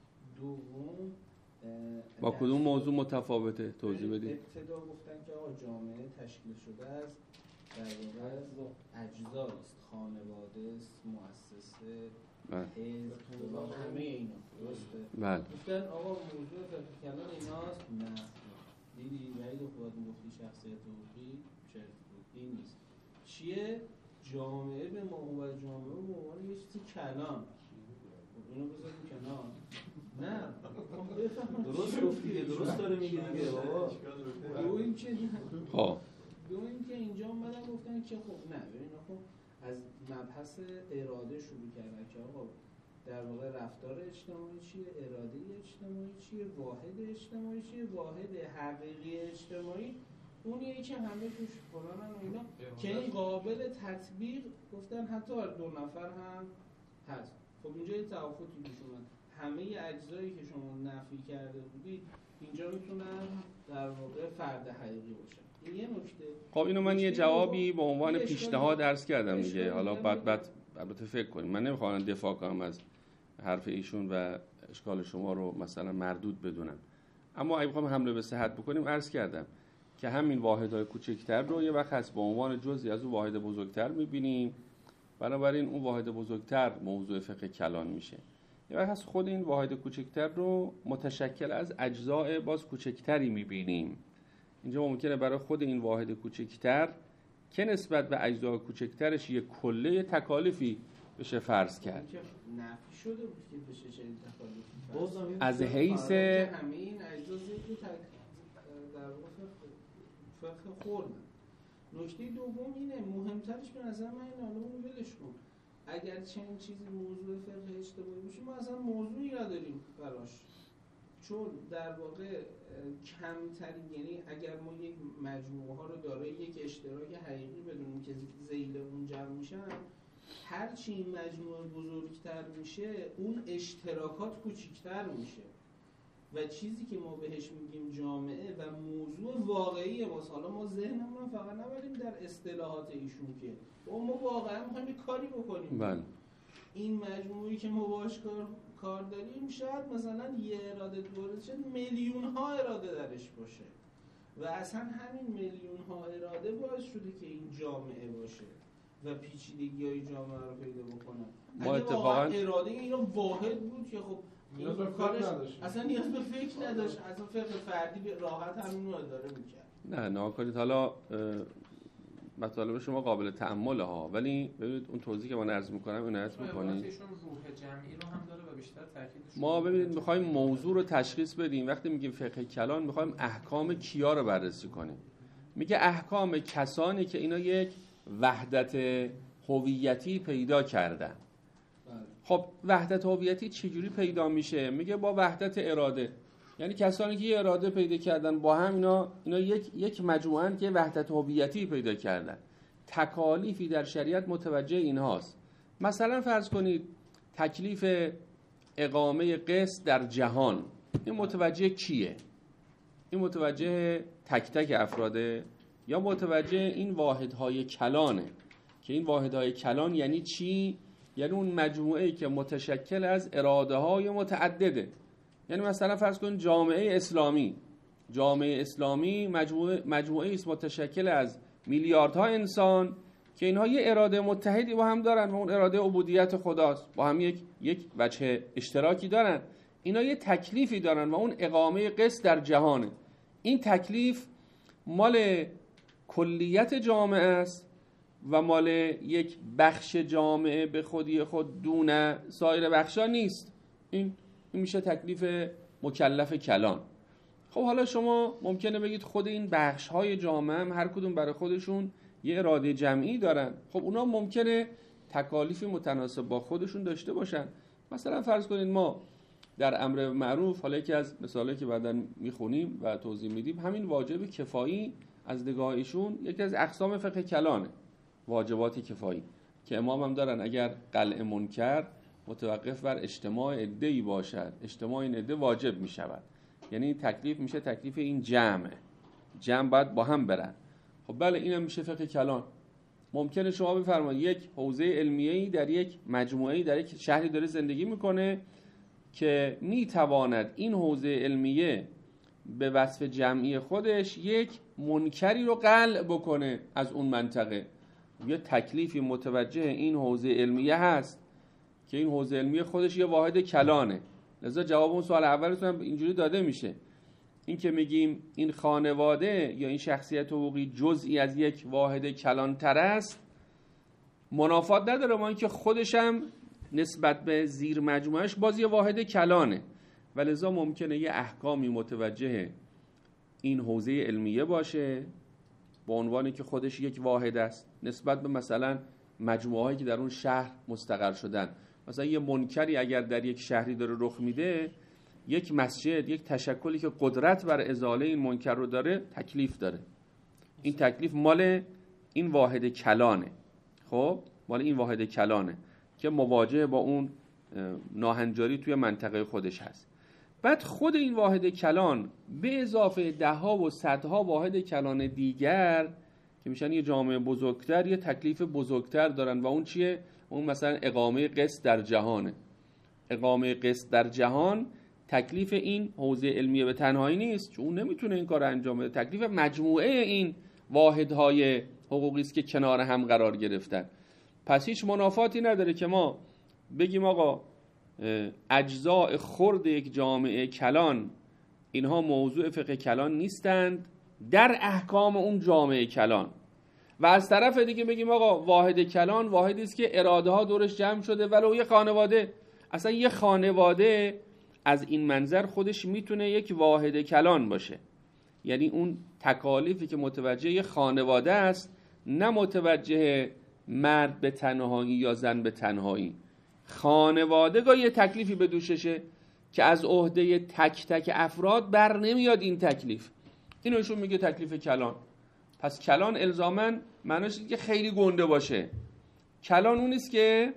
دوم با کدوم موضوع متفاوته؟ توضیح بدید. ابتدا گفتن که آقا جامعه تشکیل شده است در واقع اجزا است، خانواده است، مؤسسه، حزب و همه اینا. درسته؟ بله. گفتن آقا موضوع فقه کلام ایناست؟ نه. دیدی وحید خودت گفتی شخصیت حقوقی چه این نیست. چیه؟ جامعه به ما و جامعه به عنوان یه چیزی کلان. اینو بذاریم کنار. نه درست گفتی، درست داره میگه دیگه بابا. دو این که خب دو این که اینجا اومدن گفتن که خب نه ببین خب از مبحث اراده شروع کردن که آقا در واقع رفتار اجتماعی چیه، اراده اجتماعی چیه، واحد اجتماعی چیه، واحد حقیقی اجتماعی اونیه که همه توش فلانن و اینا که این قابل تطبیق گفتن حتی دو نفر هم هست. خب اینجا یه توافقی پیش اومد. همه اجزایی که شما نفی کرده بودید اینجا میتونن در واقع فرد حقیقی باشن. این یه نکته. خب اینو من یه جوابی به عنوان پیشنهاد عرض کردم دیگه. حالا بعد بعد البته فکر کنیم. من نمیخوام دفاع کنم از حرف ایشون و اشکال شما رو مثلا مردود بدونم. اما اگه بخوام حمله به صحت بکنیم عرض کردم که همین واحدهای کوچکتر رو یه وقت هست به عنوان جزئی از اون واحد بزرگتر می‌بینیم. بنابراین اون واحد بزرگتر موضوع فقه کلان میشه. یه وقت هست خود این واحد کوچکتر رو متشکل از اجزاء باز کوچکتری می‌بینیم. اینجا ممکنه برای خود این واحد کوچکتر که نسبت به اجزای کوچکترش یک کله تکالیفی بشه فرض کرد. نفی شده بود که بشه چه تکالیفی از حیث همه این اجزا ذکر در واقع فقه خوردن. نکته دوم اینه مهمترش به نظر من این حالا اون ولش کن. اگر چنین چیزی موضوع فقه اشتباهی باشه ما اصلا موضوعی نداریم براش. چون در واقع کمترین یعنی اگر ما یک مجموعه ها رو دارای یک اشتراک حقیقی بدونیم که ذیل اون جمع میشن هر چی این مجموعه بزرگتر میشه اون اشتراکات کوچیکتر میشه و چیزی که ما بهش میگیم جامعه و موضوع واقعی ماست. حالا ما ذهنمون فقط نبریم در اصطلاحات ایشون که ما واقعا میخوایم یک کاری بکنیم. بله. این مجموعی که ما باش کار کار داریم شاید مثلا یه اراده دوره شد میلیون ها اراده درش باشه و اصلا همین میلیون ها اراده باعث شده که این جامعه باشه و پیچیدگی های جامعه رو پیدا بکنن. ما اگه اتفاقا واقعا اراده اینا واحد بود که خب نیاز به فکر نداشت. اصلا نیاز به فکر نداشت. اصلا فقه فردی به راحت همین رو اداره میکرد. نه نه کنید. حالا مطالب شما قابل تأمل ها ولی ببینید اون توضیحی که من عرض میکنم عنایت بکنید. روح جمعی رو هم داره و بیشتر تاکیدش ما ببینید میخوایم موضوع رو تشخیص بدیم. وقتی میگیم فقه کلان میخوایم احکام کیا رو بررسی کنیم. میگه احکام کسانی که اینا یک وحدت هویتی پیدا کردن. خب وحدت هویتی چجوری پیدا میشه؟ میگه با وحدت اراده. یعنی کسانی که یه اراده پیدا کردن با هم اینا اینا یک یک مجموعه‌اند که وحدت هویتی پیدا کردن. تکالیفی در شریعت متوجه اینهاست. مثلا فرض کنید تکلیف اقامه قسط در جهان این متوجه کیه؟ این متوجه تک تک افراده یا متوجه این واحدهای کلانه؟ که این واحدهای کلان یعنی چی؟ یعنی اون مجموعه‌ای که متشکل از اراده‌های متعدده. یعنی مثلا فرض کن جامعه اسلامی جامعه اسلامی مجموعه مجموعه‌ای است متشکل از میلیاردها انسان که اینها یه اراده متحدی با هم دارن و اون اراده عبودیت خداست. با هم یک یک وجه اشتراکی دارن. اینا یه تکلیفی دارن و اون اقامه قسط در جهانه. این تکلیف مال کلیت جامعه است و مال یک بخش جامعه به خودی خود دون سایر بخشا نیست. این این میشه تکلیف مکلف کلان. خب حالا شما ممکنه بگید خود این بخش‌های جامعه هم هر کدوم برای خودشون یه اراده جمعی دارن. خب اونا ممکنه تکالیفی متناسب با خودشون داشته باشن. مثلا فرض کنید ما در امر معروف، حالا یکی از مثالایی که بعداً میخونیم و توضیح میدیم، همین واجب کفایی از نگاه ایشون یکی از اقسام فقه کلانه، واجبات کفایی که امام هم دارن. اگر قلع منکر متوقف بر اجتماع عده‌ای باشد، اجتماع این عده واجب میشود، یعنی تکلیف میشه تکلیف این جمع، جمع باید با هم برن. خب بله، اینم میشه فقه کلان. ممکنه شما بفرمایید یک حوزه علمیه‌ای در یک مجموعه‌ای در یک شهری داره زندگی میکنه که میتواند این حوزه علمیه به وصف جمعی خودش یک منکری رو قلع بکنه از اون منطقه. یه تکلیفی متوجه این حوزه علمیه هست که این حوزه علمیه خودش یه واحد کلانه. لذا جواب اون سوال اولتون هم اینجوری داده میشه. این که میگیم این خانواده یا این شخصیت حقوقی جزئی از یک واحد کلانتر است، منافات نداره ما اینکه خودش هم نسبت به زیر مجموعش باز یه واحد کلانه، ولذا ممکنه یه احکامی متوجه این حوزه علمیه باشه با عنوانی که خودش یک واحد است نسبت به مثلا مجموعه‌ای که در اون شهر مستقر شدن. مثلا یه منکری اگر در یک شهری داره رخ میده، یک مسجد، یک تشکلی که قدرت بر ازاله این منکر رو داره، تکلیف داره. این تکلیف مال این واحد کلانه. خب مال این واحد کلانه که مواجه با اون ناهنجاری توی منطقه خودش هست. بعد خود این واحد کلان به اضافه ده ها و صدها واحد کلان دیگر که میشن یه جامعه بزرگتر، یه تکلیف بزرگتر دارن و اون چیه؟ اون مثلا اقامه قسط در جهانه. اقامه قسط در جهان تکلیف این حوزه علمیه به تنهایی نیست، چون اون نمیتونه این کار انجام بده، تکلیف مجموعه این واحدهای حقوقی است که کنار هم قرار گرفتن. پس هیچ منافاتی نداره که ما بگیم آقا اجزاء خرد یک جامعه کلان اینها موضوع فقه کلان نیستند در احکام اون جامعه کلان، و از طرف دیگه بگیم آقا واحد کلان واحدی است که اراده ها دورش جمع شده، ولو یه خانواده، اصلا یه خانواده از این منظر خودش میتونه یک واحد کلان باشه. یعنی اون تکالیفی که متوجه یه خانواده است، نه متوجه مرد به تنهایی یا زن به تنهایی. خانواده گاه یه تکلیفی به دوششه که از عهده تک تک افراد بر نمیاد این تکلیف. اینو ایشون میگه تکلیف کلان. پس کلان الزاماً معناش اینه که خیلی گنده باشه. کلان اون است که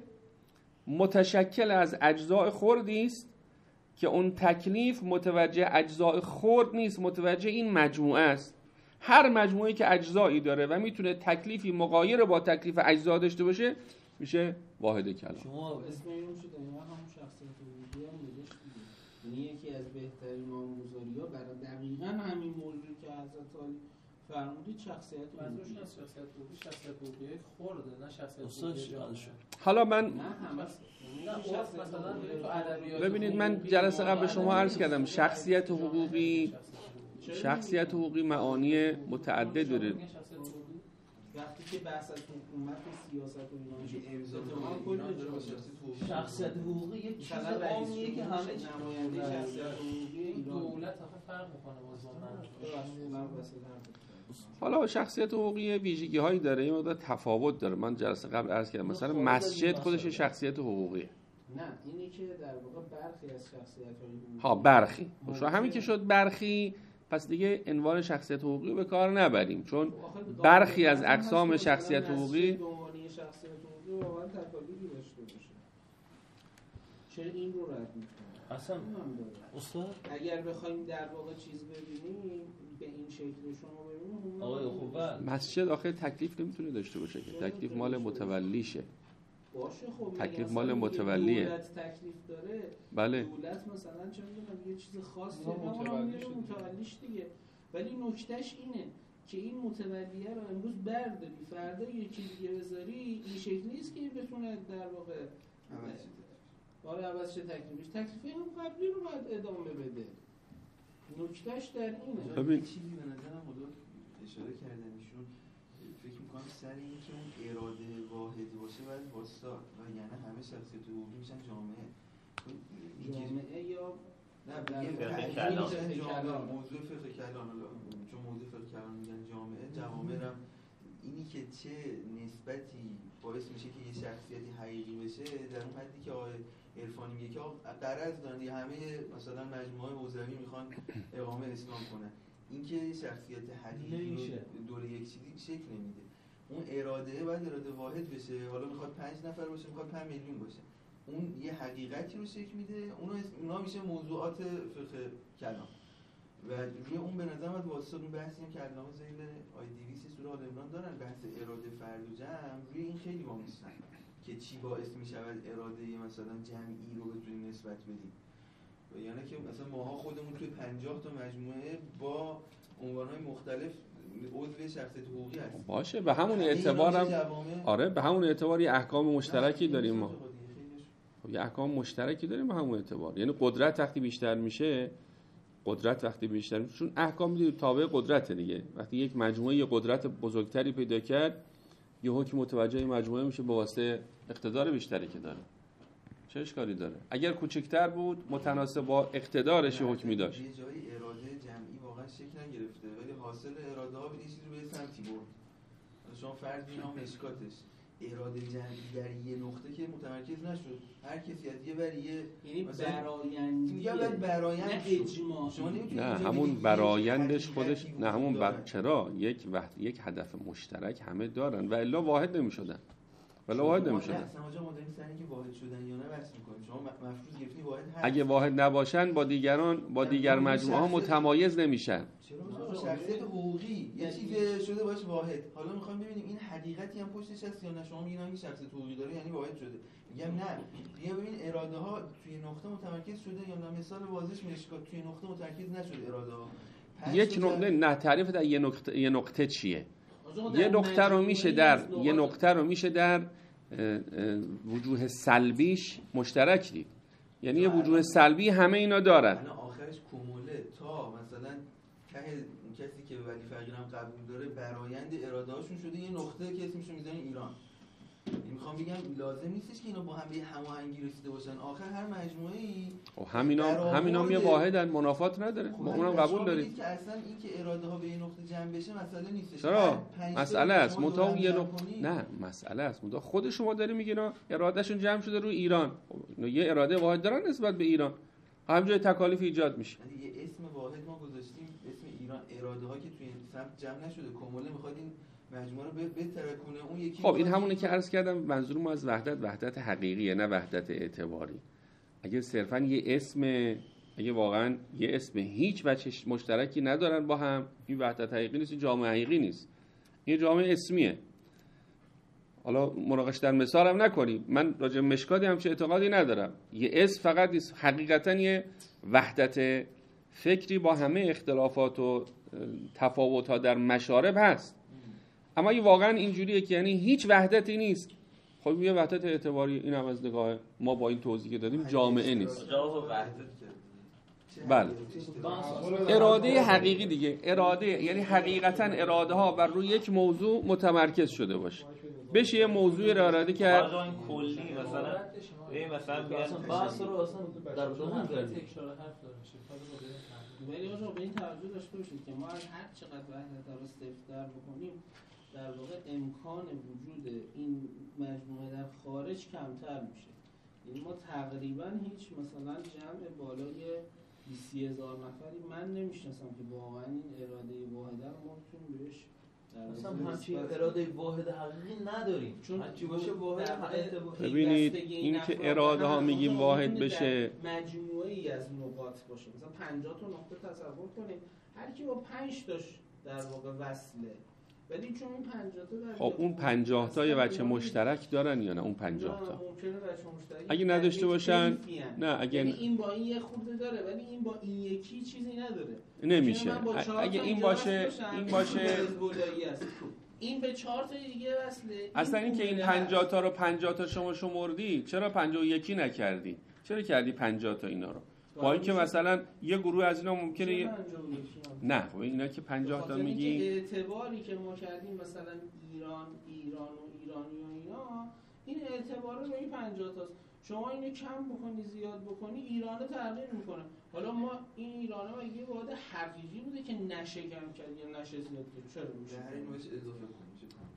متشکل از اجزاء خردی است که اون تکلیف متوجه اجزاء خرد نیست، متوجه این مجموعه است. هر مجموعه‌ای که اجزایی داره و میتونه تکلیفی مغایر با تکلیف اجزا داشته باشه میشه واحد کلان. شما اسم اینو شده اینا هم شخصیت حقوقی هم نوشت دیگه. یعنی یکی از بهترین نامگذاری‌ها برای دقیقاً همین موضوع که حضرت علی فرمودید شخصیت منظورش از شخصیت حقوقی، شخصیت حقوقی خورده، نه شخصیت حقوقی. حالا من نه همه مثلا ببینید، من جلسه قبل شما عرض کردم شخصیت حقوقی شخصیت حقوقی معانی متعدد داره. وقتی که بحث از حکومت و سیاست و اینا میشه، شخصیت حقوقی یک چیز عامیه که همه نماینده شخصیت حقوقی دولت آخه فرق میکنه با حالا شخصیت حقوقی ویژگی هایی داره، این مقدار تفاوت داره. من جلسه قبل عرض کردم مثلا مسجد خودش شخصیت حقوقیه. نه اینی که در واقع برخی از شخصیت های ها برخی خب همین که شد برخی، پس دیگه عنوان شخصیت حقوقی به کار نبریم، چون برخی از اقسام شخصیت حقوقی شخصیت حقوقی واقعا تکالیفی داشته باشه. چرا این رو رد می‌کنه؟ اصلا استاد اگر بخوایم در واقع چیز ببینیم به این شکل شما ببینیم آقای خوب مسجد آخر تکلیف نمیتونه داشته باشه که تکلیف مال متولیشه. باشه خب تکلیف مال متولیه. دولت تکلیف داره. بله. دولت مثلا چه می‌دونم یه چیز خاصی متولیش متولیش دیگه. ولی نکتهش اینه که این متولیه رو امروز برداری فردا یکی دیگه بذاری، این شکلی نیست که بتونه در واقع آره عوض شه تکلیفش. تکلیف هم قبلی رو باید ادامه بده. نکتهش در اینه. ببین چیزی به نظرم خدا اشاره کردن ایشون، فکر می‌کنم سر این که اون اراده واحدی باشه باید واسطه و یعنی همه شخصیت حقوقی میشن جامعه. جامعه یا نه فقه کلان، موضوع فقه کلان، حالا چون موضوع فقه کلان میگن جامعه، جوامع هم اینی جمعی که چه نسبتی باعث میشه که یه شخصیتی حقیقی بشه، در اون حدی که آقای عرفانی میگه که غرض دارن دیگه، همه مثلا مجموعه حوزوی میخوان اقامه اسلام کنن، این که شخصیت حقیقی دوره یک چیزی شکل نمیده. اون اراده باید اراده واحد بشه، حالا میخواد پنج نفر باشه، میخواد پنج میلیون باشه، اون یه حقیقتی رو شکل میده، اونو اونا میشه موضوعات فقه کلام و روی اون به نظر من واسه اون بحثی هم که علامه زیل آی دویست سوره آل عمران دارن، بحث اراده فرد و جمع، روی این خیلی وامیستن که چی باعث میشود اراده مثلا جمعی رو بتونیم نسبت بدیم. یعنی که مثلا ماها خودمون توی پنجاه تا مجموعه با عنوانهای مختلف عضو شخصیت حقوقی هستیم. باشه به همون اعتبارم آره به همون اعتبار یه احکام مشترکی داریم ما. یه احکام مشترکی داریم به همون اعتبار. یعنی قدرت وقتی بیشتر میشه، قدرت وقتی بیشتر میشه، چون احکام دیگه تابع قدرت دیگه. وقتی یک مجموعه یه قدرت بزرگتری پیدا کرد، یه حکم متوجه مجموعه میشه به واسطه اقتدار بیشتری که داره. چه اشکالی داره؟ اگر کوچکتر بود متناسب با اقتدارش حکمی داشت. یه جایی اراده جمعی واقعا شکل نگرفته ولی حاصل اراده ها به یه چیزی رو به سمتی برد. شما فرض اینا مشکاتش اراده جمعی در یه نقطه که متمرکز نشد، هر کسی از یه بر یه یعنی برآیندی میگم بعد برآیند نه اجماع، شما نه همون برآیندش خودش نه همون بر... چرا یک وقت یک هدف مشترک همه دارن و الا واحد نمیشدن ولی واحد نمیشدن. اصلا آجا ما داریم سر اینکه واحد شدن یا نه بحث می‌کنیم. شما مفروض گرفتی واحد هست. اگه واحد نباشن با دیگران با دیگر مجموعه ها متمایز نمیشن. چرا شخصیت حقوقی یه چیز شده باشه واحد. حالا می‌خوایم ببینیم این حقیقتی هم پشتش هست یا نه. شما میگین این شخصیت حقوقی داره یعنی واحد شده. میگم نه. بیا ببین اراده ها توی نقطه متمرکز شده یا نه. مثال واضحش مشکات توی نقطه متمرکز نشده اراده ها. یک نقطه نه تعریف در یه نقطه یه نقطه چیه؟ یه نقطه رو میشه در یه نقطه رو میشه در وجوه سلبیش مشترک دید. یعنی یه وجوه سلبی همه اینا دارن. یعنی آخرش کموله تا مثلا ته کسی که ولی فقیر هم قبول داره برآیند اراده هاشون شده یه نقطه که اسمشو میذارن ایران. میخوام بگم لازم نیستش که اینا با هم به هماهنگی رسیده باشن. آخر هر مجموعه‌ای خب همینا همینا یه واحدن، منافات نداره. خب ما اونم قبول داریم که اصلا این که اراده ها به این نقطه جمع بشه مسئله نیستش. چرا؟ مسئله است. منتها یه نقطه نه مسئله است. منتها خود شما داری میگین ارادهشون جمع شده روی ایران. خب یه اراده واحد دارن نسبت به ایران. همینجوری تکالیف ایجاد میشه. یه اسم واحد ما گذاشتیم اسم ایران، اراده ها که توی این سمت جمع نشده. کموله میخواد این مجموعه رو بترکونه اون یکی. خب این همونه که عرض کردم منظور ما از وحدت وحدت حقیقیه نه وحدت اعتباری. اگه صرفا یه اسم اگه واقعا یه اسم هیچ وجه مشترکی ندارن با هم این وحدت حقیقی نیست، این جامعه حقیقی نیست، این جامعه اسمیه. حالا مناقشه در مثال هم نکنیم، من راجع به مشکاتی هم چه اعتقادی ندارم. یه اسم فقط نیست، حقیقتا یه وحدت فکری با همه اختلافات و تفاوت‌ها در مشارب هست. اما این واقعا اینجوریه که یعنی هیچ وحدتی نیست. خب یه وحدت اعتباری این هم از نگاه ما با این توضیحی که دادیم جامعه نیست. بله اراده حقیقی دیگه، اراده یعنی حقیقتا اراده ها بر روی یک موضوع متمرکز شده باشه، بشه یه موضوع را اراده کرد کلی مثلا این مثلا میگن بحث رو اصلا در دوام کردیم. ولی آقا به این توجه داشته باشید که ما هر چقدر وحدت رو صفر بکنیم در واقع امکان وجود این مجموعه در خارج کمتر میشه. یعنی ما تقریبا هیچ مثلا جمع بالای بیست هزار نفری من نمیشناسم که واقعا این اراده واحده رو ما بتونیم بهش اصلا همچین اراده واحد حقیقی نداریم، چون هرچی باشه واحد حقیقی. ببینید این که اراده ها میگیم واحد بشه مجموعه ای از نقاط باشه، مثلا پنجاه تا نقطه تصور کنیم هر کی با پنج تاش در واقع وصله، ولی چون این پنجاه تا در خب اون پنجاه تا یه بچه مشترک دارن یا نه؟ اون پنجاه تا اگه نداشته باشن نه، اگه یعنی این با این یه خورده داره ولی این با این یکی چیزی نداره، نمیشه. اگه این باشه این باشه این به چهار تا دیگه وصله. اصلا این که این پنجاه تا رو پنجاه تا شما شمردی، چرا پنجاه و یک نکردی؟ چرا کردی پنجاه تا اینا رو؟ با اینکه مثلا یه گروه از اینا ممکنه یه... نه خب اینا که پنجاه تا میگی اعتباری که ما کردیم مثلا ایران ایران و ایرانی و اینا، این اعتبار رو این پنجاه تاست. شما اینو کم بکنی زیاد بکنی ایران تغییر میکنه. حالا ما این ایران ها یه واحد حقیقی بوده که نشه کم کرد یا نشه زیاد کرد، چرا میشه؟ در این باشه اضافه کنیم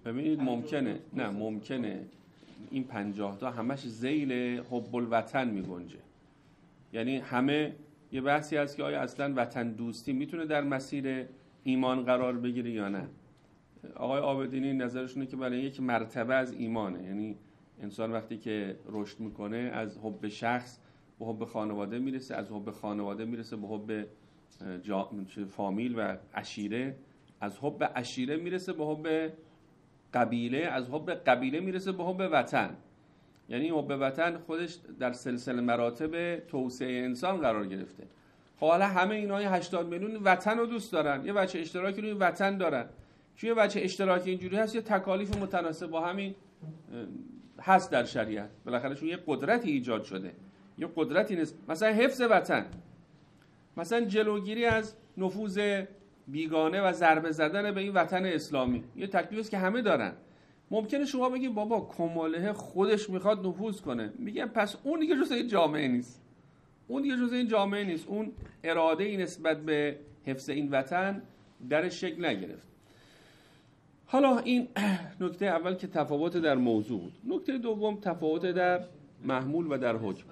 ببینید ممکنه نه ممکنه این پنجاه تا همش ذیل حب الوطن می گنجه. یعنی همه یه بحثی هست که آیا اصلا وطن دوستی میتونه در مسیر ایمان قرار بگیره یا نه. آقای عابدینی نظرشونه که برای یک مرتبه از ایمانه، یعنی انسان وقتی که رشد میکنه از حب شخص به حب خانواده میرسه، از حب خانواده میرسه به حب جا... فامیل و عشیره، از حب عشیره میرسه به حب قبیله، از حب قبیله میرسه به حب وطن. یعنی حب وطن خودش در سلسله مراتب توسعه انسان قرار گرفته. خب حالا همه اینای هشتاد میلیون وطن رو دوست دارن، یه بچه اشتراکی روی وطن دارن. چون یه بچه اشتراکی اینجوری هست، یه تکالیف متناسب با همین هست در شریعت. بالاخره چون یه قدرتی ایجاد شده، یه قدرتی نیست، مثلا حفظ وطن، مثلا جلوگیری از نفوذ بیگانه و ضربه زدن به این وطن اسلامی، یه تکلیفی است که همه دارن. ممکنه شما بگید بابا کماله خودش میخواد نفوذ کنه، میگم پس اون دیگه جزء این جامعه نیست، اون دیگه جزء این جامعه نیست، اون اراده ای نسبت به حفظ این وطن درش شکل نگرفت. حالا این نکته اول که تفاوت در موضوع بود. نکته دوم تفاوت در محمول و در حکم.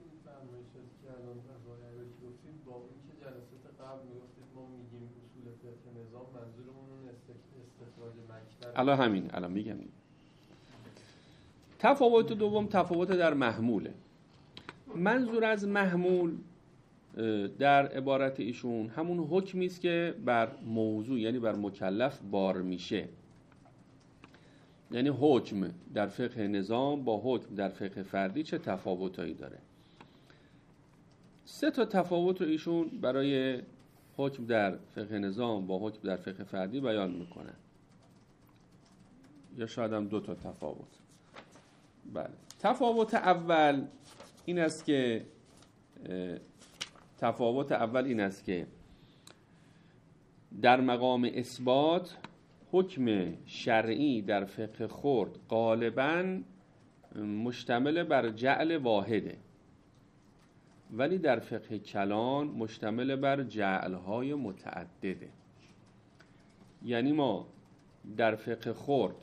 الان همین الان میگم. تفاوت دوم تفاوت در محموله. منظور از محمول در عبارت ایشون همون حکمی است که بر موضوع یعنی بر مکلف بار میشه. یعنی حکم در فقه نظام با حکم در فقه فردی چه تفاوتایی داره. سه تا تفاوت رو ایشون برای حکم در فقه نظام با حکم در فقه فردی بیان میکنن، یا شاید هم دو تا تفاوت. بله. تفاوت اول این است که تفاوت اول این است که در مقام اثبات حکم شرعی در فقه خرد غالباً مشتمل بر جعل واحده، ولی در فقه کلان مشتمل بر جعلهای متعدده. یعنی ما در فقه خرد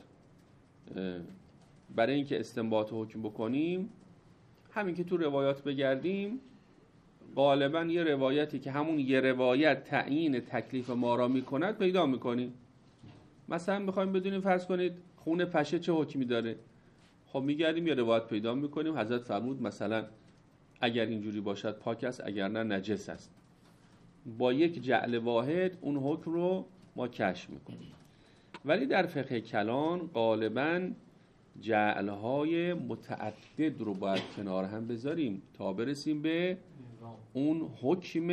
برای اینکه استنباط حکم بکنیم، همین که تو روایات بگردیم، غالبا یه روایتی که همون یه روایت تعیین تکلیف ما را میکند پیدا میکنیم. مثلا میخوایم بدونیم فرض کنید خون پشه چه حکمی داره، خب میگردیم یه روایت پیدا میکنیم حضرت فرمود مثلا اگر اینجوری باشد پاک است، اگر نه نجس است. با یک جعل واحد اون حکم رو ما کشف میکنیم. ولی در فقه کلان غالباً جعلهای متعدد رو باید کنار هم بذاریم تا برسیم به اون حکم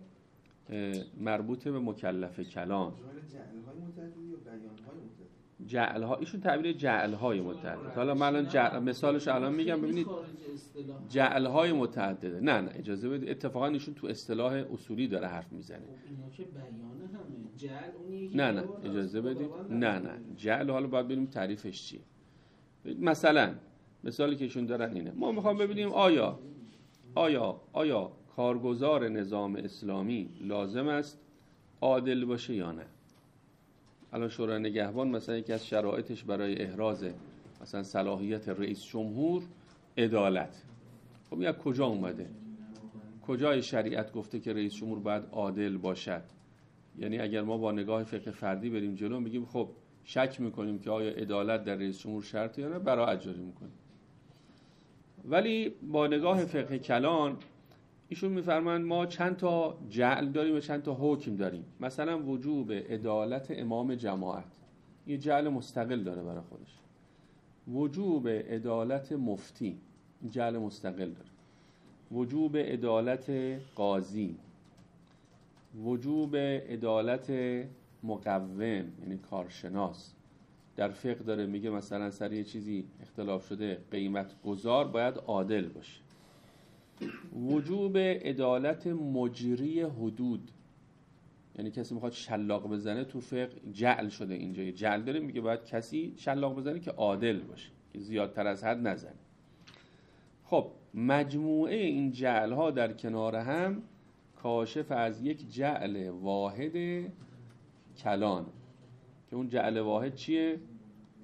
مربوط به مکلف کلان. جعلهای متعدد یا بیانهای متعدد؟ جعلها، ایشون تعبیر جعلهای متعدد. حالا من الان جعل... مثالش الان میگم ببینید جعلهای متعدده. نه نه اجازه بدید، اتفاقا ایشون تو اصطلاح اصولی داره حرف میزنه. اینا که بیانه همه جعل اونی نه نه اجازه بدید، نه نه جعل حالا باید ببینیم تعریفش چیه. مثلا مثالی که ایشون دارن اینه، ما میخوام ببینیم آیا آیا آیا کارگزار نظام اسلامی لازم است عادل باشه یا نه. الان شورای نگهبان مثلا یکی از شرایطش برای احراز مثلا صلاحیت رئیس جمهور عدالت. خب این از کجا اومده؟ کجای شریعت گفته که رئیس جمهور باید عادل باشد؟ یعنی اگر ما با نگاه فقه فردی بریم جلو میگیم خب شک میکنیم که آیا عدالت در رئیس جمهور شرطه یا نه، براءت جاری میکنیم. ولی با نگاه فقه کلان ایشون میفرمایند ما چند تا جعل داریم و چند تا حکم داریم. مثلا وجوب عدالت امام جماعت، یه جعل مستقل داره برای خودش. وجوب عدالت مفتی، جعل مستقل داره. وجوب عدالت قاضی، وجوب عدالت مقوم یعنی کارشناس. در فقه داره میگه مثلا سر یه چیزی اختلاف شده قیمت گذار باید عادل باشه. وجوب عدالت مجری حدود، یعنی کسی میخواد شلاق بزنه، تو فقه جعل شده اینجا، جعل داره میگه باید کسی شلاق بزنه که عادل باشه، که زیادتر از حد نزنه. خب مجموعه این جعل ها در کنار هم کاشف از یک جعل واحد کلان، که اون جعل واحد چیه؟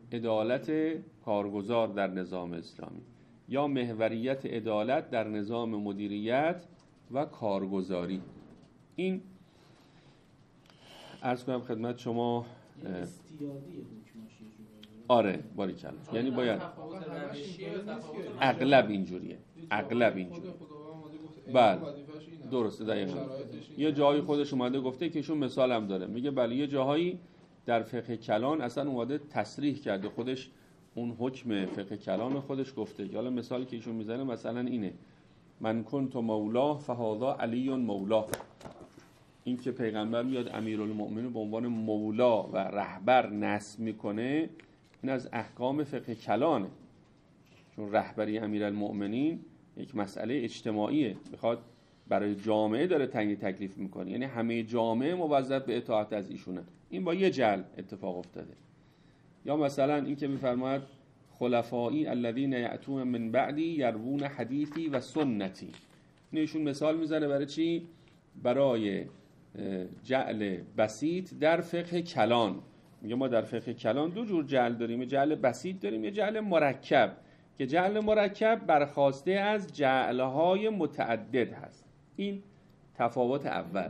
عدالت کارگزار در نظام اسلامی یا محوریت عدالت در نظام مدیریت و کارگزاری. این عرض کنم خدمت شما آره باریکلا، یعنی باید اغلب اینجوریه، اغلب اینجوریه. بله درسته دقیقاً. یه جایی خودش اومده گفته که ایشون مثال هم داره، میگه بله یه جاهایی در فقه کلان اصلا اومده تصریح کرده خودش اون حکم فقه کلان خودش گفته. حالا مثالی که ایشون میزنه مثلا اینه: من کنت مولا فهذا علی مولا. این که پیغمبر میاد امیرالمؤمنین به عنوان مولا و رهبر نصب میکنه، این از احکام فقه کلانه، چون رهبری امیرالمؤمنین یک مسئله اجتماعیه، میخواد برای جامعه داره تعیین تکلیف میکنه، یعنی همه جامعه موظف به اطاعت از ایشونه. این با یه جعل اتفاق افتاده. یا مثلا این که میفرماید خلفائی الذین یأتون من بعدی یروون حدیثی و سنتی. این ایشون مثال میزنه برای چی؟ برای جعل بسیط در فقه کلان. میگه ما در فقه کلان دو جور جعل داریم، یه جعل بسیط داریم، یه جعل مرکب، که جعل مرکب برخواسته از جعلهای متعدد هست. این تفاوت اول.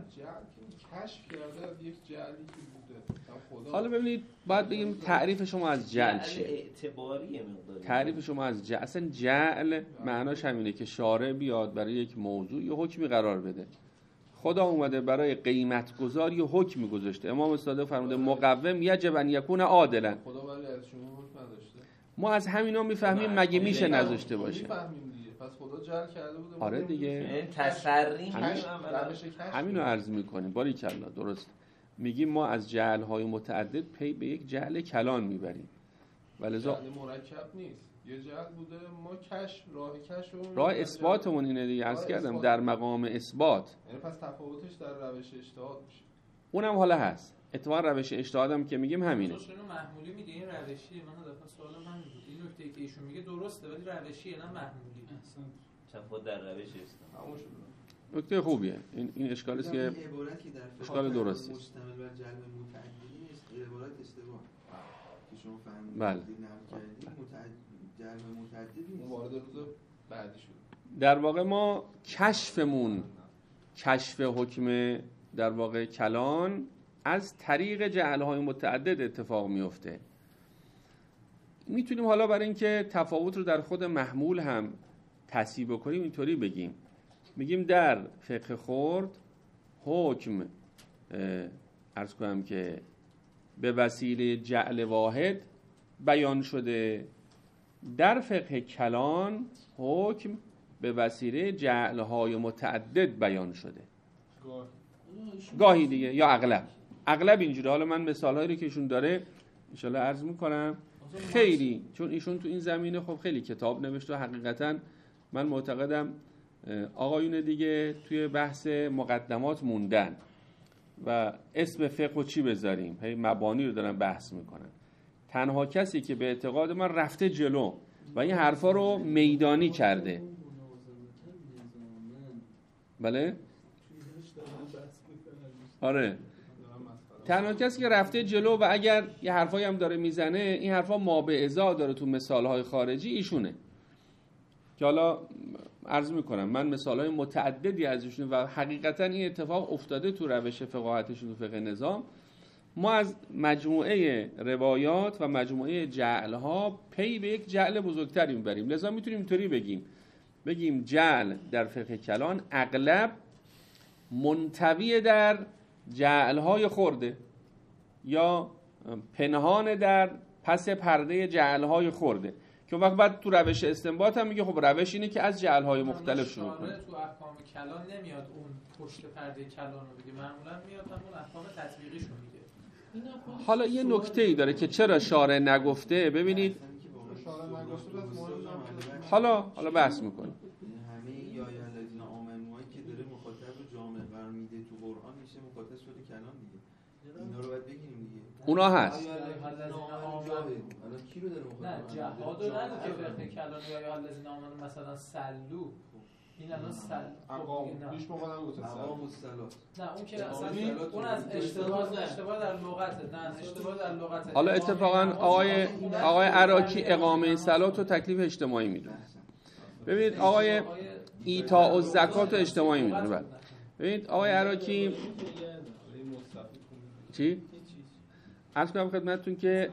کشف کرده از یک جعلی که بوده. حالا ببینید باید بگیم تعریف شما از جعل چیه؟ اعتباریه مقداری. تعریف شما از جعل، اصلا جعل معناش همینه که شارع بیاد برای یک موضوع یه حکمی قرار بده. خدا اومده برای قیمت گذار یه حکمی گذاشته. امام صادق فرموده مقوم یجب ان یکون عادلا. خدا ولی از شما حکم نداشته. ما از همینا میفهمیم مگه میشه نذاشته باشه؟ میفهمیم دیگه. پس خدا جعل کرده بوده. آره دیگه. تسری همینو عرض میکنیم. باریکلا درست. میگیم ما از جعل‌های متعدد پی به یک جعل کلان میبریم. ولذا جعل مرکب نیست. یه جعل بوده، ما کشف راه کشف و راه اثباتمون اینه دیگه. عرض کردم در مقام اثبات. یعنی پس تفاوتش در روش اجتهاد میشه. اونم حالا هست. اتفاقا روش اجتهادم که میگیم همینه. چون محمولی میگه این روشیه. من دفعه سوالم همین بود. این نکته که ایشون میگه درسته ولی روشیه نه محمولی. اصلا تفاوت در روش است. نکته خوبیه. این این اشکالی است که اشکال درستی است. مشتمل بر جلب متعددی نیست، عبارت اشتباه. که شما فهمیدید بله. نقل کردید متعدد جلب متعددی نیست. وارد روز بعدی شد. در واقع ما کشفمون کشف حکم در واقع کلان از طریق جعل‌های متعدد اتفاق میفته. میتونیم حالا برای اینکه تفاوت رو در خود محمول هم تصحیح بکنیم اینطوری بگیم، میگیم در فقه خرد حکم عرض کنم که به وسیله جعل واحد بیان شده، در فقه کلان حکم به وسیله جعل‌های متعدد بیان شده. گاهی دیگه یا اغلب اغلب اینجوره. حالا من مثال‌هایی رو که ایشون داره ان شاءالله عرض می‌کنم. خیلی چون ایشون تو این زمینه خب خیلی کتاب نوشته و حقیقتاً من معتقدم آقایون دیگه توی بحث مقدمات موندن و اسم فقه و چی بذاریم، هی مبانی رو دارن بحث میکنن. تنها کسی که به اعتقاد من رفته جلو و این حرفا رو میدانی کرده، بله؟ آره، تنها کسی که رفته جلو و اگر یه حرفایی هم داره میزنه این حرفا ما به ازا داره تو مثالهای خارجی ایشونه، که حالا عرض میکنم من مثالهای متعددی از ایشونه و حقیقتا این اتفاق افتاده تو روش فقاهتشون تو فقه نظام. ما از مجموعه روایات و مجموعه جعلها پی به یک جعل بزرگتری میبریم. لذا میتونیم اینطوری بگیم بگیم جعل در فقه کلان اغلب منطوی در جعلهای خرده یا پنهان در پس پرده جعلهای خرده، که وقت بعد تو روش استنباط هم میگه خب روش اینه که از جعلهای مختلف شروع کنه. تو احکام کلان نمیاد اون پشت پرده کلان رو بگه، معمولا میاد همون احکام تطبیقیشو میگه. حالا یه نکته‌ای داره که چرا شارع نگفته، ببینید حالا حالا بحث میکنیم. همه یا یا الذین آمنو که داره مخاطب رو جامع قرار میده تو قرآن میشه مخاطب شده کلام دیگه. اینا رو باید بگیم دیگه. اونا هست. حالا کی رو داره مخاطب؟ نه جهاد رو نگو که فقه کلان یا یا الذین آمنو مثلا سلو این الان سل اقام پیش مقدم گفتن اقام الصلات. نه اون که اصلا اون از اشتباه اشتباه در لغت، نه اشتباه در لغت. حالا اتفاقا آقای آقای عراقی اقامه صلات و تکلیف اجتماعی میدونه. ببینید آقای ایتاء الزکات و اجتماعی میدونه. بعد ببینید آقای عراقی چی؟ عرض کنم خدمتتون که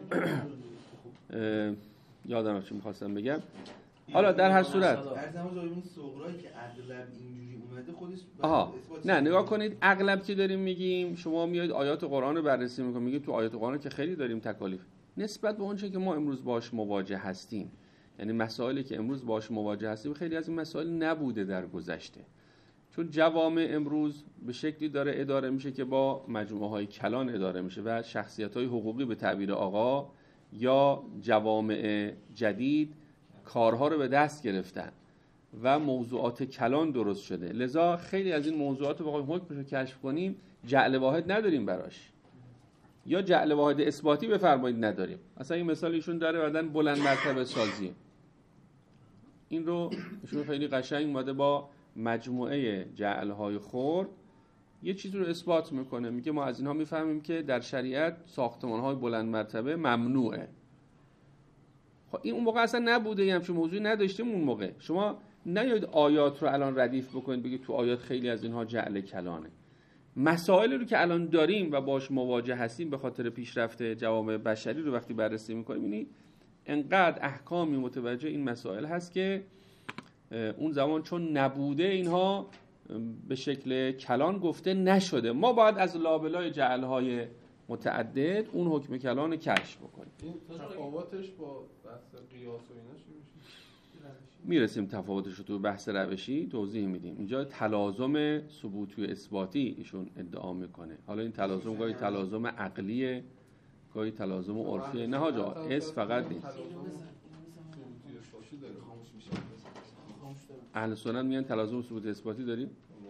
یادم چی می‌خواستم بگم. حالا در هر صورت ارزم از این صغرایی که اغلب اینجوری اومده خودش آها نه نگاه کنید اغلب که داریم میگیم شما میایید آیات قرآن رو بررسی میکنید میگید تو آیات قرآن که خیلی داریم تکالیف نسبت به اونچه که ما امروز باش مواجه هستیم، یعنی مسائلی که امروز باش مواجه هستیم خیلی از این مسائل نبوده در گذشته، چون جوامع امروز به شکلی داره اداره میشه که با مجموعه های کلان اداره میشه و شخصیت های حقوقی به تعبیر آقا یا جوامع جدید کارها رو به دست گرفتن و موضوعات کلان درست شده، لذا خیلی از این موضوعات رو بخوایم حکمش رو کشف کنیم جعل واحد نداریم براش، یا جعل واحد اثباتی بفرمایید نداریم. اصلا این مثال ایشون داره بعدن بلند مرتبه سازی، این رو ایشون خیلی قشنگ اومده با مجموعه جعل‌های خرد یه چیز رو اثبات میکنه، میگه ما از اینها میفهمیم که در شریعت ساختمان‌های بلند مرتبه ممنوعه. خب این اون موقع اصلا نبوده، یه همچین موضوعی نداشتیم اون موقع. شما نیاید آیات رو الان ردیف بکنید بگید تو آیات خیلی از اینها جعل کلانه. مسائلی رو که الان داریم و باش مواجه هستیم به خاطر پیشرفت جوامع بشری رو وقتی بررسی میکنیم یعنی انقدر احکامی متوجه این مسائل هست که اون زمان چون نبوده اینها به شکل کلان گفته نشده. ما باید از لابلای جعل‌های متعدد اون حکم کلان کشف بکنیم. این تفاوتش با بحث قیاس و اینا چی میشه؟ میرسیم تفاوتش رو تو بحث روشی توضیح میدیم. اینجا تلازم ثبوتی و اثباتی ایشون ادعا میکنه. حالا این تلازم گاهی تلازم عقلیه گاهی تلازم عرفیه. نه حاجا اس فقط نیست. اهل سنت میگن تلازم ثبوتی اثباتی داریم؟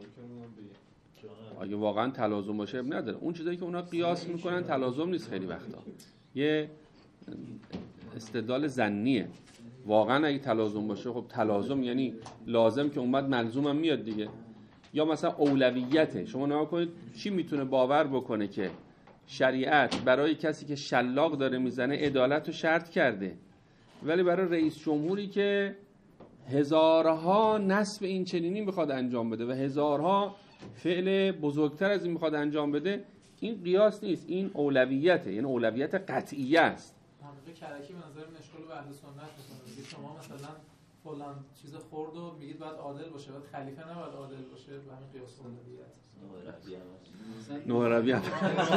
اگه واقعا تلازم باشه اب نداره. اون چیزایی که اونا قیاس میکنن تلازم نیست، خیلی وقتا یه استدلال ظنیه. واقعا اگه تلازم باشه خب تلازم یعنی لازم که اومد ملزوم هم میاد دیگه. یا مثلا اولویته. شما نگاه کنید چی میتونه باور بکنه که شریعت برای کسی که شلاق داره میزنه عدالت رو شرط کرده، ولی برای رئیس جمهوری که هزارها نصب این چنینی میخواد انجام بده و هزارها فعل بزرگتر از این میخواد انجام بده، این قیاس نیست، این اولویته، یعنی اولویت قطعیه است. حقیقی کرکی به نظر من اشکال به اهل سنت میکنه. میگه شما مثلا فلان چیز خورد و میگید باید عادل باشه، باید خلیفه نباید عادل باشه، به همین قیاس اولویت. نوح ربیع هم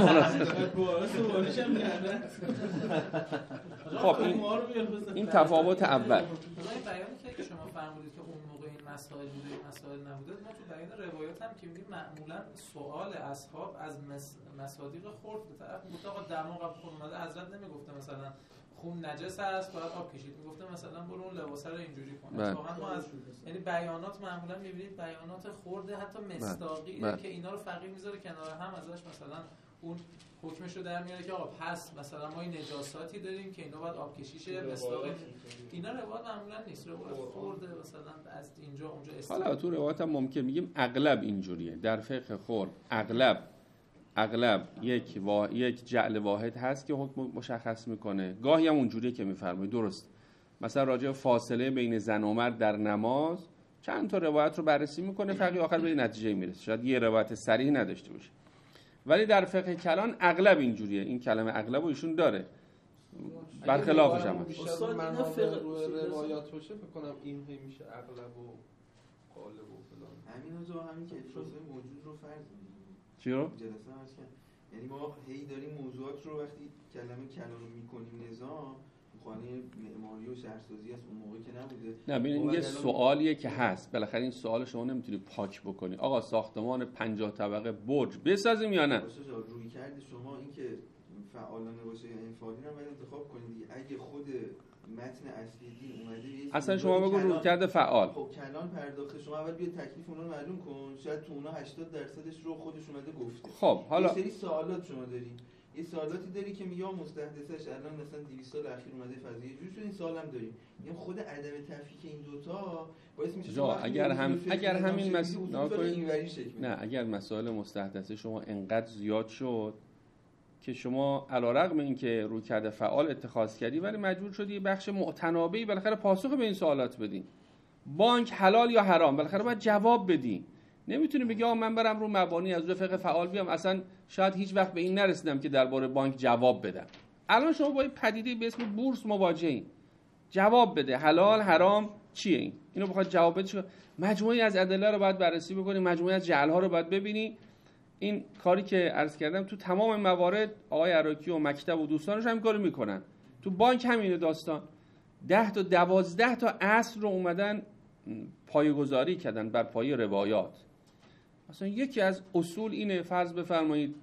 خب این این تفاوت اول. این بیانی که شما فرمودید که اون موقع این مسائل بوده این مسائل نبوده، ما تو بیان روایات هم که میگیم معمولا سوال اصحاب از مصادیق خرد به طرف مطلق دماغ خون اومده. حضرت نمیگفته مثلا خون نجس است باید آب کشید، میگفته مثلا برو اون لباسه رو اینجوری کن. واقعا ما از یعنی بیانات معمولا میبینید بیانات خرده حتی مصداقیه که اینا رو فقیه میذاره کنار هم، ازش مثلا اون حکمش رو در میاره که آقا پس مثلا ما این نجاساتی داریم که اینا باید آب کشیشه مصداق. اینا روایت معمولا نیست، روایت خرده مثلا از اینجا اونجا استفاده. حالا تو روایت هم ممکن میگیم اغلب اینجوریه. در فقه خرد اغلب اغلب یک وا... یک جعل واحد هست که حکم مشخص میکنه، گاهی هم اونجوریه که میفرمایید درست. مثلا راجع به فاصله بین زن و مرد در نماز چند تا روایت رو بررسی میکنه، فقیه آخر به نتیجه میرسه. شاید یه روایت صریح نداشته باشه، ولی در فقه کلان اغلب اینجوریه. این کلمه اغلب ایشون داره، برخلافش هم استاد اینا فقه روایات باشه فکر کنم این هی میشه اغلب و غالب و فلان. همین موضوع همین که افراز موجود رو فرض می‌کنیم. چی رو؟ جلسه هم هست که یعنی ما هی داریم موضوعات رو وقتی کلمه کلان رو می‌کنیم نظام خانه معماری و شهرسازی است اون موقع که نبوده. نه ببین این یه سوالیه که هست، بالاخره این سوال شما نمیتونی پاک بکنی. آقا ساختمان پنجاه طبقه برج بسازیم یا نه؟ روی کرد شما این که فعالانه باشه یا انفعالی رو باید انتخاب کنید. اگه خود متن اصلی دین اومده اصلا شما بگو روی کرده فعال. خب کلان پرداخته، شما اول بیا تکلیف اون رو معلوم کن. شاید تو اونها هشتاد درصدش رو خودش اومده گفته. خب حالا یه سری سوالات شما دارید. یه سوالاتی داری که میگه مستحدثش الان مثلا دویست سال اخیر اومده فضایی جور شد، این سوال هم داریم. میگم خود عدم تفکیک این دوتا باعث میشه جا اگر هم اگر همین مسئله نه اگر مسائل مستحدثه شما انقدر زیاد شد که شما علیرغم اینکه رویکرد فعال اتخاذ کردی ولی مجبور شدی بخش متنابعی بالاخره پاسخ به این سوالات بدی. بانک حلال یا حرام بالاخره باید جواب بدی. نمیتونی بگی آقا من برم رو مبانی از رو فقه فعال بیام، اصلا شاید هیچ وقت به این نرسیدم که درباره بانک جواب بدم. الان شما با این پدیده به اسم بورس مواجهین، جواب بده حلال حرام چیه این؟ اینو بخواد جواب بده، مجموعی از ادله رو باید بررسی بکنی، مجموعی از جعل ها رو باید ببینی. این کاری که عرض کردم تو تمام موارد آقای عراقی و مکتب و دوستانش هم کارو میکنن. تو بانک همینه داستان. ده تا دوازده تا اصل رو اومدن پایه‌گذاری کردن بر پایه روایات. مثلا یکی از اصول اینه، فرض بفرمایید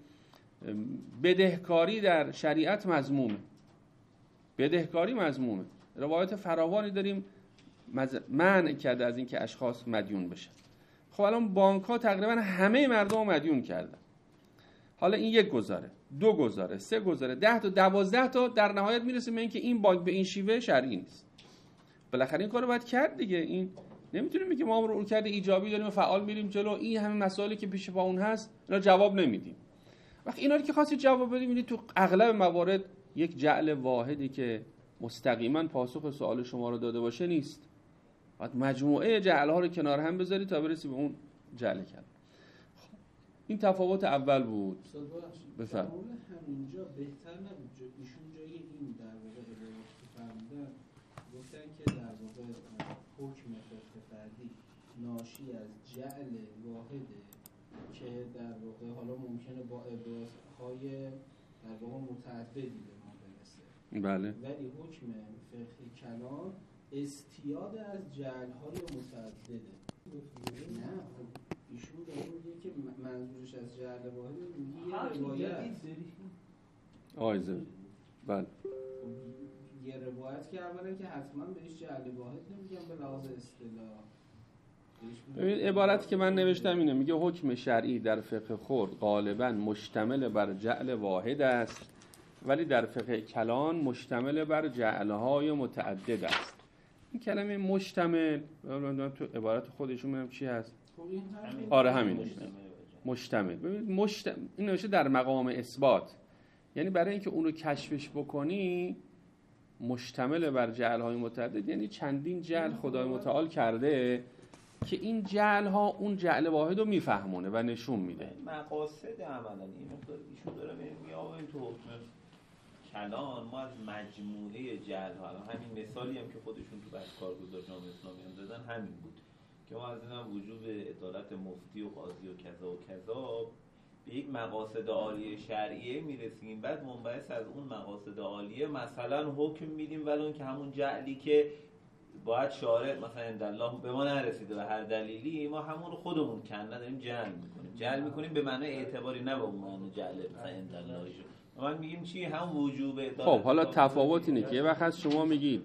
بدهکاری در شریعت مذمومه. بدهکاری مذمومه. روایات فراوانی داریم منع کرده از اینکه اشخاص مدیون بشن. خب الان بانک ها تقریبا همه مردم رو مدیون کردن. حالا این یک گزاره، دو گزاره، سه گزاره، ده تا دوازده تا، در نهایت میرسیم به اینکه این بانک به این شیوه شرعی نیست. بالاخره این کارو باید کرد دیگه. این نمیتونیم بگیم ما رو کرده ایجابی داریم و فعال میریم جلو، این همه مسائلی که پیش پا اون هست اینا جواب نمیدیم. وقتی اینا رو که خواستید جواب بدیم میبینید تو اغلب موارد یک جعل واحدی که مستقیما پاسخ سوال شما رو داده باشه نیست. باید مجموعه جعل ها رو کنار هم بذاری تا برسی به اون جعل کرد. خب این تفاوت اول بود. بفرمایید. همینجا بهتر نبود ایشون جای این در واقع فرمودن گفتن که در واقع حکم فقه فردی ناشی از جعل واحده که در واقع حالا ممکنه با ابرازهای در واقع متعددی به ما برسه. بله. ولی حکم فقه کلام استیاد از جعل‌های متعدده. نه ایشون داره میگه که منظورش از جعل واحد میگه یه روایت آیزه. بله. یه روایت که اولا که حتما بهش جعل واحد نمیگم به لحاظ اصطلاح. ببین عبارتی که من نوشتم اینه، میگه حکم شرعی در فقه خرد غالبا مشتمل بر جعل واحد است ولی در فقه کلان مشتمل بر جعل‌های متعدد است. این کلمه مشتمل تو عبارت خودشون میگم چی هست؟ آره همین مشتمل. ببینید مشتمل این نوشته در مقام اثبات، یعنی برای اینکه اون رو کشفش بکنی مشتمل بر جعل‌های متعدد، یعنی چندین جعل خدای متعال کرده که این جعل ها اون جعل واحد رو میفهمونه و نشون میده. مقاصد عملا این مقدار ایشون داره میگه آقا این تو حکم کلان ما از مجموعه جعل ها، همین مثالی هم که خودشون تو بحث کارگزار جامعه اسلامی هم دادن همین بود که ما از این وجوب عدالت مفتی و قاضی و کذا و کذا به یک مقاصد عالیه شرعیه میرسیم، بعد منبعث از اون مقاصد عالیه مثلا حکم میدیم ولون که همون جعلی که باید شارع مثلا اندالله به ما نرسیده به هر دلیلی ما همون رو خودمون کنده داریم جعل میکنیم. جعل میکنیم به معنی اعتباری نه به معنی جعل مثلا اندالله شو. ما میگیم چی هم وجوب عدالت. خب حالا تفاوت اینه که یه وقت از شما میگید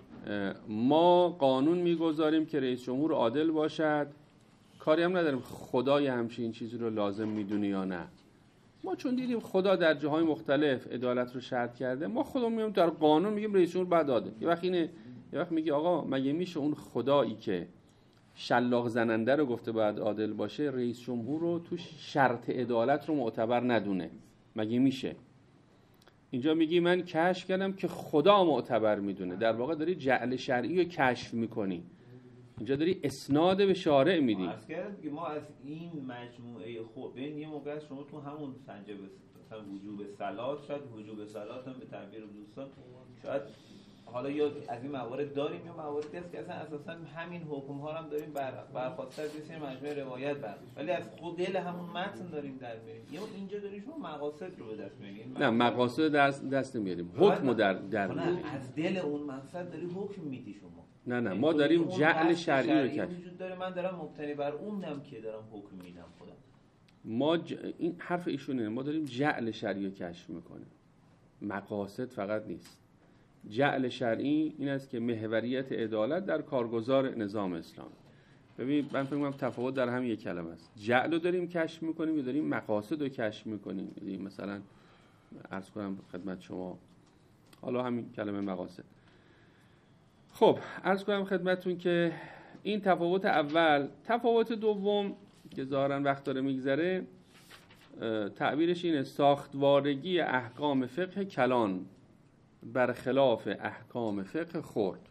ما قانون میگذاریم که رئیس جمهور عادل باشد، کاری هم نداریم خدای همچین چیزی رو لازم میدونه یا نه. ما چون دیدیم خدا در جاهای مختلف عدالت رو شرط کرده، ما خودمون میگیم در قانون میگیم رئیس جمهور باید عادل. یه وقت اینه یه وقت میگی آقا مگه میشه اون خدایی که شلاق زننده رو گفته باید عادل باشه رئیس جمهور رو توش شرط عدالت رو معتبر ندونه؟ مگه میشه؟ اینجا میگی من کشف کردم که خدا معتبر میدونه، در واقع داری جعل شرعی رو کشف میکنی. اینجا داری اسناد به شارع میدی. عرض کردم که ما از این مجموعه خود ببین یه موقع شما تو همون سنجه مثلا وجوب صلات، شاید وجوب صلات هم به تعبیر دوستان شاید حالا یا از این موارد داریم یا مواردی هست که اصلا اساسا همین حکم ها هم داریم بر برخواسته از یه مجموعه روایت بر، ولی از خود دل همون متن داریم در میاریم. یا اینجا داریم شما مقاصد رو به دست میاریم. نه مقاصد دست دست نمیاریم، حکم در در میاریم. از دل اون مقصد داری حکم میدی شما. نه نه ما داریم جعل شرعی رو کشف. وجود داره من دارم مبتنی بر اونم که دارم حکم میدم خودم. ما ج... این حرف ایشونه، ما داریم جعل شرعی رو کشف میکنیم. مقاصد فقط نیست. جعل شرعی این است که محوریت عدالت در کارگزار نظام اسلامی. ببین من فکر می‌کنم تفاوت در همین یک کلمه است. جعل رو داریم کشف میکنیم یا داریم مقاصد رو کشف میکنیم. یعنی مثلا عرض کنم خدمت شما. حالا همین کلمه مقاصد. خب عرض کنم خدمتون که این تفاوت اول. تفاوت دوم که ظاهرا وقت داره میگذره، تعبیرش اینه: ساختوارگی احکام فقه کلان برخلاف احکام فقه خرد.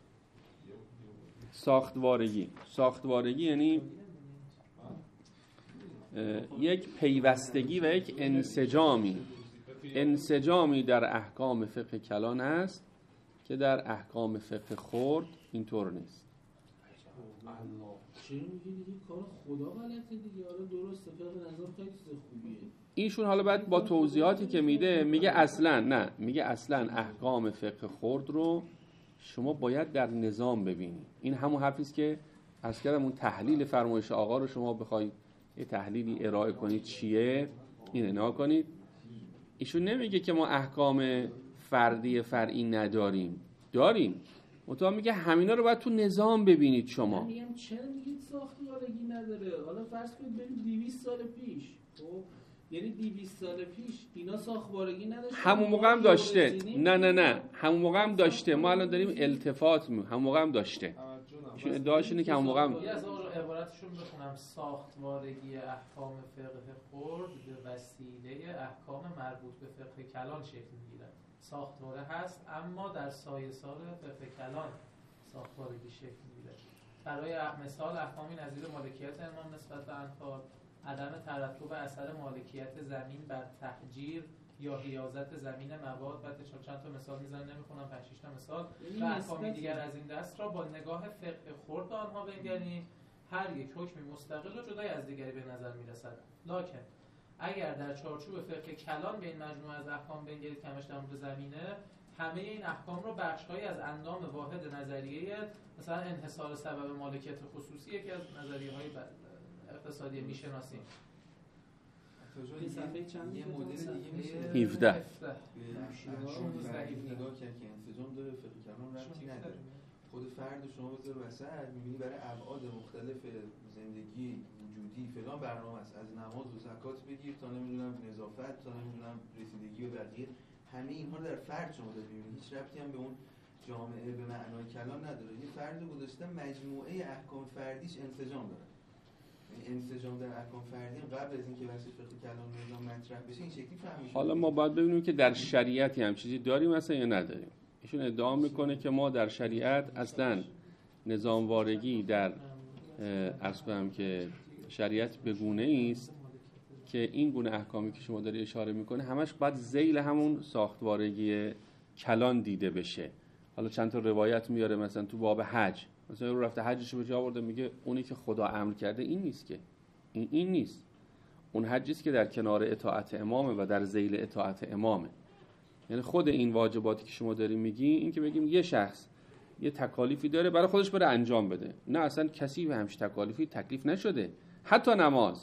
ساختوارگی ساختوارگی یعنی یک پیوستگی و یک انسجامی انسجامی در احکام فقه کلان است که در احکام فقه خرد اینطور نیست. چه میگی دیگه؟ کار خدا غلطه دیگه. آره درسته، فقه نظام خیلی چیز خوبیه. ایشون حالا بعد با توضیحاتی که میده میگه اصلا نه، میگه اصلا احکام فقه خرد رو شما باید در نظام ببینید. این همون حرفی است که عرض کردم اون تحلیل فرمایش آقا رو شما بخواید یه تحلیلی ارائه کنید چیه، این نگاه کنید. ایشون نمیگه که ما احکام فردی فرعی نداریم، داریم. منتها میگه همینا رو باید تو نظام ببینید شما. من میگم چرا میگید ساختوارگی نداره؟ حالا فرض کنید بریم دویست سال پیش. خب یعنی دویست سال پیش اینا ساختوارگی نداشت. همون موقع هم داشته. نه نه نه همون موقع هم داشته. ما الان داریم التفات می همون موقع هم داشته. چون ادعاش اینه که همون موقع هم یه از آقا عبارتشون بخونم: ساختوارگی احکام فقه خرد به وسیله احکام مربوط به فقه کلان شکل میگیرد. ساختواره هست اما در سایه سال فقه کلان ساختوارگی شکل میگیره. برای مثال احکامی نظیر مالکیت امام نسبت به انفال، عدم ترتب اثر مالکیت زمین بر تحجیر یا حیازت زمین مواد، بعد چند تا مثال میزنم نمیخونم، پنج شش تا مثال و احکامی دیگر از این دست را با نگاه فقه خرد آنها بنگریم، هر یک حکمی مستقل و جدای از دیگری به نظر میرسد. لکن اگر در چارچوب فقه کلان به این مجموعه از احکام بنگرید کمش در مورد زمینه، همه این احکام رو بخش‌هایی از اندام واحد نظریه مثلا انحصار سبب مالکیت خصوصی، یکی از نظریه‌های اقتصادی میشناسیم. این صفحه چند یه مدل دیگه میشه هفده نگاه کرد که انسجام داره، فقه کلان ربطی نداره. خود فرد شما بذار وسط، می‌بینی برای ابعاد مختلف زندگی وجودی فلان برنامه است، از نماز و زکات بگیر تا نمیدونم نظافت تا نمیدونم رسیدگی و بقیه، همه اینها رو در فرد شما دارید می‌بینید. هیچ ربطی هم به اون جامعه به معنای کلان نداره. این فرد گذاشته مجموعه احکام فردیش انسجام داره. انسجام در احکام فردی قبل از اینکه واسه فقه کلان نظام مطرح بشه این شکلی فهمیشه. حالا ما باید ببینیم که در شریعتی هم چیزی داریم مثلا یا نداریم. ایشون ادعا میکنه که ما در شریعت اصلا نظام وارگی در عرض کنم که شریعت به گونه‌ای است که این گونه احکامی که شما داری اشاره میکنه همش باید ذیل همون ساختوارگی کلان دیده بشه. حالا چند تا روایت میاره، مثلا تو باب حج، مثلا رو رفته حجش به جا آورده میگه اونی که خدا امر کرده این نیست، که این این نیست. اون حجی است که در کنار اطاعت امامه و در ذیل اطاعت امامه. یعنی خود این واجباتی که شما داریم میگی، این که بگیم یه شخص یه تکالیفی داره برای خودش بره انجام بده، نه اصلا کسی به همش تکالیفی تکلیف نشده. حتی نماز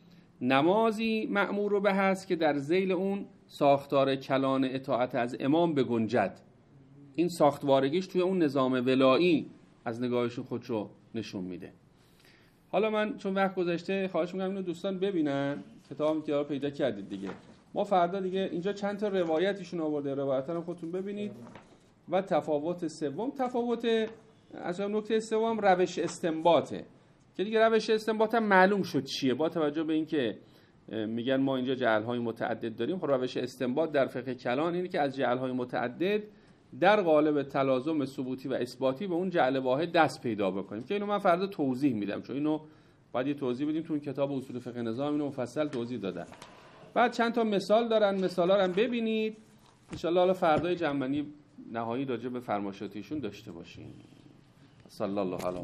نمازی مأمور رو به هست که در ذیل اون ساختار کلان اطاعت از امام بگنجد. این ساختوارگیش توی اون نظام ولایی از نگاهشون خودش رو نشون میده. حالا من چون وقت گذشته خواهش میکنم اینو دوستان ببینن، کتابم که پیدا کردید دیگه. ما فردا دیگه اینجا چند تا روایتشون آورده، روایت‌ها رو خودتون ببینید. و تفاوت سوم، تفاوت از نکته سوم روش استنباطه که دیگه روش استنباط هم معلوم شد چیه، با توجه به اینکه میگن ما اینجا جعل‌های متعدد داریم. خب روش استنباط در فقه کلان اینه که از جعل‌های متعدد در قالب تلازم ثبوتی و اثباتی به اون جعل واحد دست پیدا بکنیم، که اینو من فردا توضیح میدم، چون اینو باید یه توضیح بدیم. تو این کتاب اصول فقه نظام اینو مفصل توضیح دادن. بعد چند تا مثال دارن، مثالا رو هم ببینید ان شاء الله. حالا فردای جمعنی نهایی راجع به فرمایشاتیشون داشته باشیم. صلی الله علیه